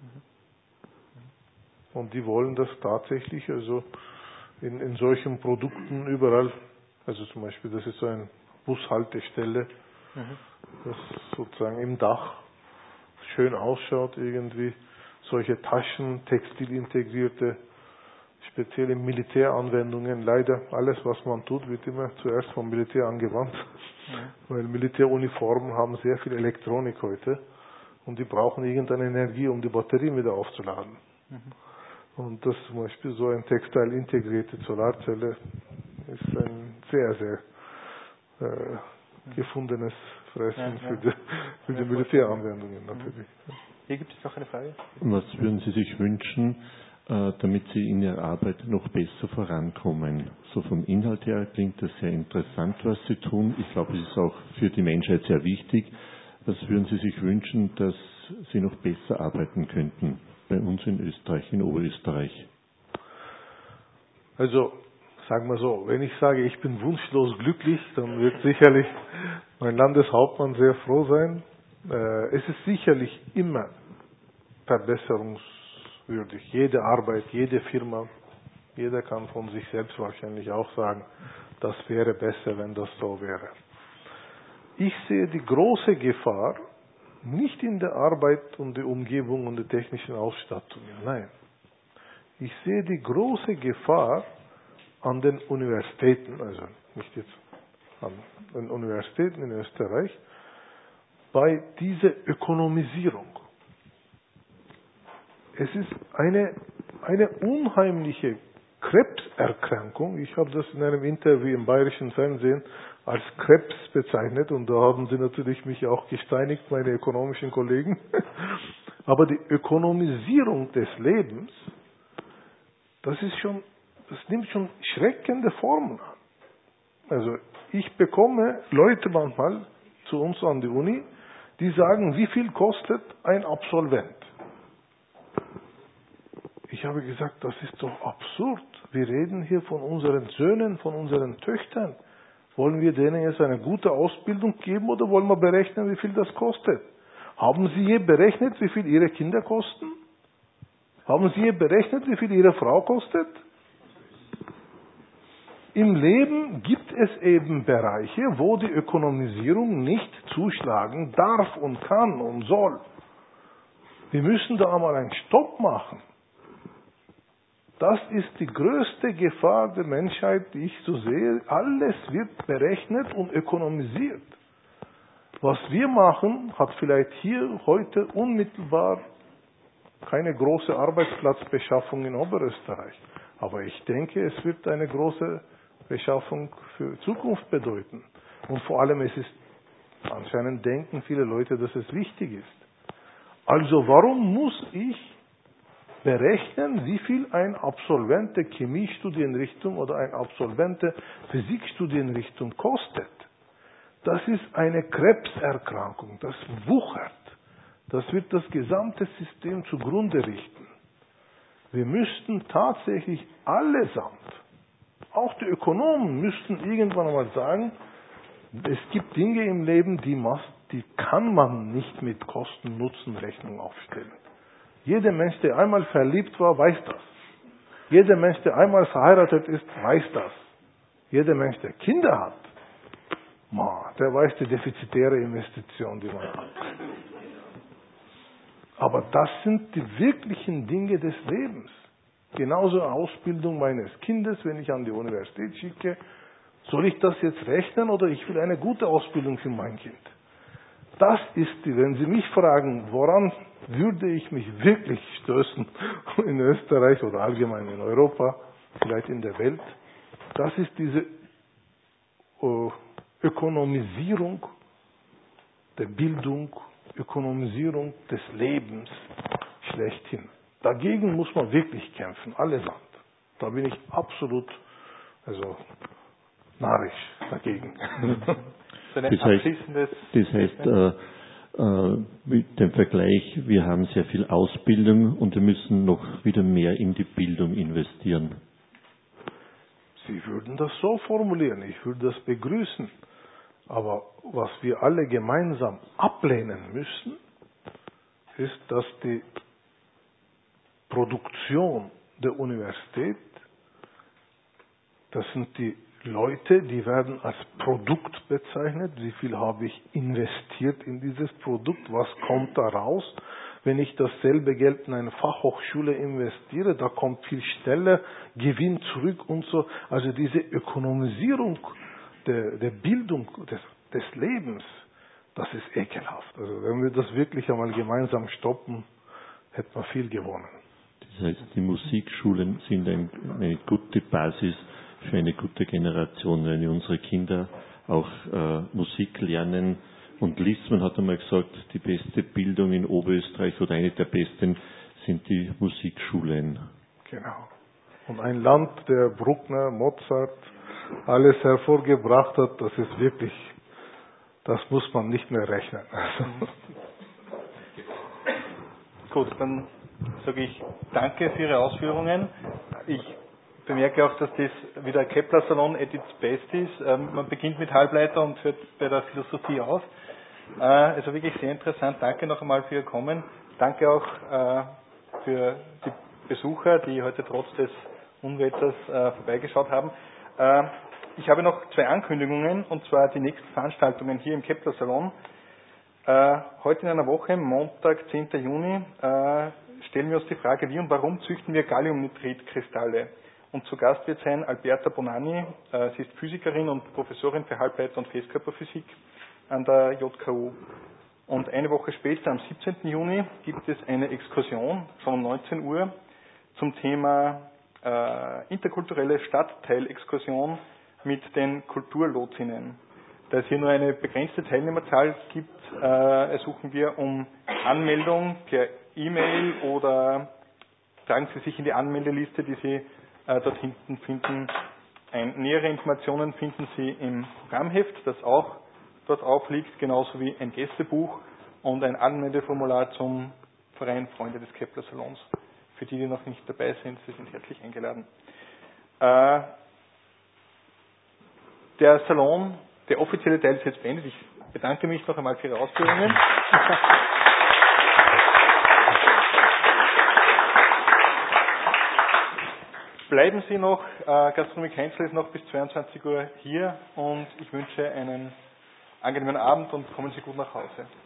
Und die wollen das tatsächlich also in, in solchen Produkten überall, also zum Beispiel, das ist so eine Bushaltestelle, mhm. das sozusagen im Dach schön ausschaut irgendwie, solche Taschen, textilintegrierte, spezielle Militäranwendungen. Leider alles, was man tut, wird immer zuerst vom Militär angewandt, mhm. weil Militäruniformen haben sehr viel Elektronik heute und die brauchen irgendeine Energie, um die Batterien wieder aufzuladen. Mhm. Und das zum Beispiel so ein textil-integrierte Solarzelle ist ein sehr, sehr äh, gefundenes Fressen ja, ja. für die, für die Militäranwendungen natürlich. Hier gibt es noch eine Frage. Was würden Sie sich wünschen, äh, damit Sie in Ihrer Arbeit noch besser vorankommen? So vom Inhalt her klingt das sehr interessant, was Sie tun. Ich glaube, es ist auch für die Menschheit sehr wichtig. Was würden Sie sich wünschen, dass Sie noch besser arbeiten könnten? Bei uns in Österreich, in Oberösterreich? Also, sagen wir so, wenn ich sage, ich bin wunschlos glücklich, dann wird sicherlich mein Landeshauptmann sehr froh sein. Äh, es ist sicherlich immer verbesserungswürdig. Jede Arbeit, jede Firma, jeder kann von sich selbst wahrscheinlich auch sagen, das wäre besser, wenn das so wäre. Ich sehe die große Gefahr, nicht in der Arbeit und der Umgebung und der technischen Ausstattung. Nein. Ich sehe die große Gefahr an den Universitäten, also nicht jetzt an den Universitäten in Österreich, bei dieser Ökonomisierung. Es ist eine, eine unheimliche Krebserkrankung. Ich habe das in einem Interview im bayerischen Fernsehen als Krebs bezeichnet und da haben sie natürlich mich auch gesteinigt, meine ökonomischen Kollegen. Aber die Ökonomisierung des Lebens, das ist schon, das nimmt schon schreckende Formen an. Also ich bekomme Leute manchmal zu uns an die Uni, die sagen, wie viel kostet ein Absolvent? Ich habe gesagt, das ist doch absurd. Wir reden hier von unseren Söhnen, von unseren Töchtern. Wollen wir denen jetzt eine gute Ausbildung geben oder wollen wir berechnen, wie viel das kostet? Haben Sie je berechnet, wie viel Ihre Kinder kosten? Haben Sie je berechnet, wie viel Ihre Frau kostet? Im Leben gibt es eben Bereiche, wo die Ökonomisierung nicht zuschlagen darf und kann und soll. Wir müssen da einmal einen Stopp machen. Das ist die größte Gefahr der Menschheit, die ich so sehe. Alles wird berechnet und ökonomisiert. Was wir machen, hat vielleicht hier heute unmittelbar keine große Arbeitsplatzbeschaffung in Oberösterreich. Aber ich denke, es wird eine große Beschaffung für Zukunft bedeuten. Und vor allem, es ist anscheinend denken viele Leute, dass es wichtig ist. Also warum muss ich berechnen, wie viel ein Absolvent der Chemiestudienrichtung oder ein Absolvent der Physikstudienrichtung kostet? Das ist eine Krebserkrankung, das wuchert. Das wird das gesamte System zugrunde richten. Wir müssten tatsächlich allesamt, auch die Ökonomen müssten irgendwann einmal sagen, es gibt Dinge im Leben, die, die kann man nicht mit Kosten-Nutzen-Rechnung aufstellen. Jeder Mensch, der einmal verliebt war, weiß das. Jeder Mensch, der einmal verheiratet ist, weiß das. Jeder Mensch, der Kinder hat Ma, der weiß die defizitäre Investition, die man hat. Aber das sind die wirklichen Dinge des Lebens. Genauso Ausbildung meines Kindes, wenn ich an die Universität schicke. Soll ich das jetzt rechnen oder ich will eine gute Ausbildung für mein Kind? Das ist die, wenn Sie mich fragen, woran würde ich mich wirklich stößen in Österreich oder allgemein in Europa, vielleicht in der Welt, das ist diese äh, Ökonomisierung der Bildung, Ökonomisierung des Lebens schlechthin. Dagegen muss man wirklich kämpfen, allesamt. Da bin ich absolut, also narrisch dagegen. Das heißt, das heißt äh, äh, mit dem Vergleich, wir haben sehr viel Ausbildung und wir müssen noch wieder mehr in die Bildung investieren. Sie würden das so formulieren, ich würde das begrüßen. Aber was wir alle gemeinsam ablehnen müssen, ist, dass die Produktion der Universität, das sind die Leute, die werden als Produkt bezeichnet. Wie viel habe ich investiert in dieses Produkt? Was kommt da raus? Wenn ich dasselbe Geld in eine Fachhochschule investiere, da kommt viel schneller Gewinn zurück und so. Also diese Ökonomisierung der, der Bildung des, des Lebens, das ist ekelhaft. Also wenn wir das wirklich einmal gemeinsam stoppen, hätten wir viel gewonnen. Das heißt, die Musikschulen sind ein, eine gute Basis für eine gute Generation, wenn unsere Kinder auch äh, Musik lernen. Und Lissmann hat einmal gesagt, die beste Bildung in Oberösterreich oder eine der besten sind die Musikschulen. Genau. Und ein Land, der Bruckner, Mozart, alles hervorgebracht hat, das ist wirklich, das muss man nicht mehr rechnen. Gut, dann sage ich danke für Ihre Ausführungen. Ich bemerke auch, dass das wieder Kepler-Salon at its best ist. Ähm, man beginnt mit Halbleiter und hört bei der Philosophie auf. Äh, also wirklich sehr interessant. Danke noch einmal für Ihr Kommen. Danke auch äh, für die Besucher, die heute trotz des Unwetters äh, vorbeigeschaut haben. Äh, ich habe noch zwei Ankündigungen, und zwar die nächsten Veranstaltungen hier im Kepler-Salon. Äh, heute in einer Woche, Montag, zehnten Juni, äh, stellen wir uns die Frage, wie und warum züchten wir Galliumnitritkristalle? Und zu Gast wird sein Alberta Bonanni. Äh, sie ist Physikerin und Professorin für Halbleiter- und Festkörperphysik an der J K U. Und eine Woche später, am siebzehnten Juni, gibt es eine Exkursion, schon um neunzehn Uhr, zum Thema äh, interkulturelle Stadtteilexkursion mit den Kulturlotsinnen. Da es hier nur eine begrenzte Teilnehmerzahl gibt, äh, ersuchen wir um Anmeldung per E-Mail oder tragen Sie sich in die Anmeldeliste, die Sie äh, dort hinten finden. Ein, nähere Informationen finden Sie im Programmheft, das auch dort aufliegt, genauso wie ein Gästebuch und ein Anmeldeformular zum Verein Freunde des Kepler Salons. Für die, die noch nicht dabei sind, Sie sind herzlich eingeladen. Äh, der Salon, der offizielle Teil ist jetzt beendet. Ich bedanke mich noch einmal für Ihre Ausführungen. Bleiben Sie noch, äh, Gastronomie Keinzel ist noch bis zweiundzwanzig Uhr hier und ich wünsche einen angenehmen Abend und kommen Sie gut nach Hause.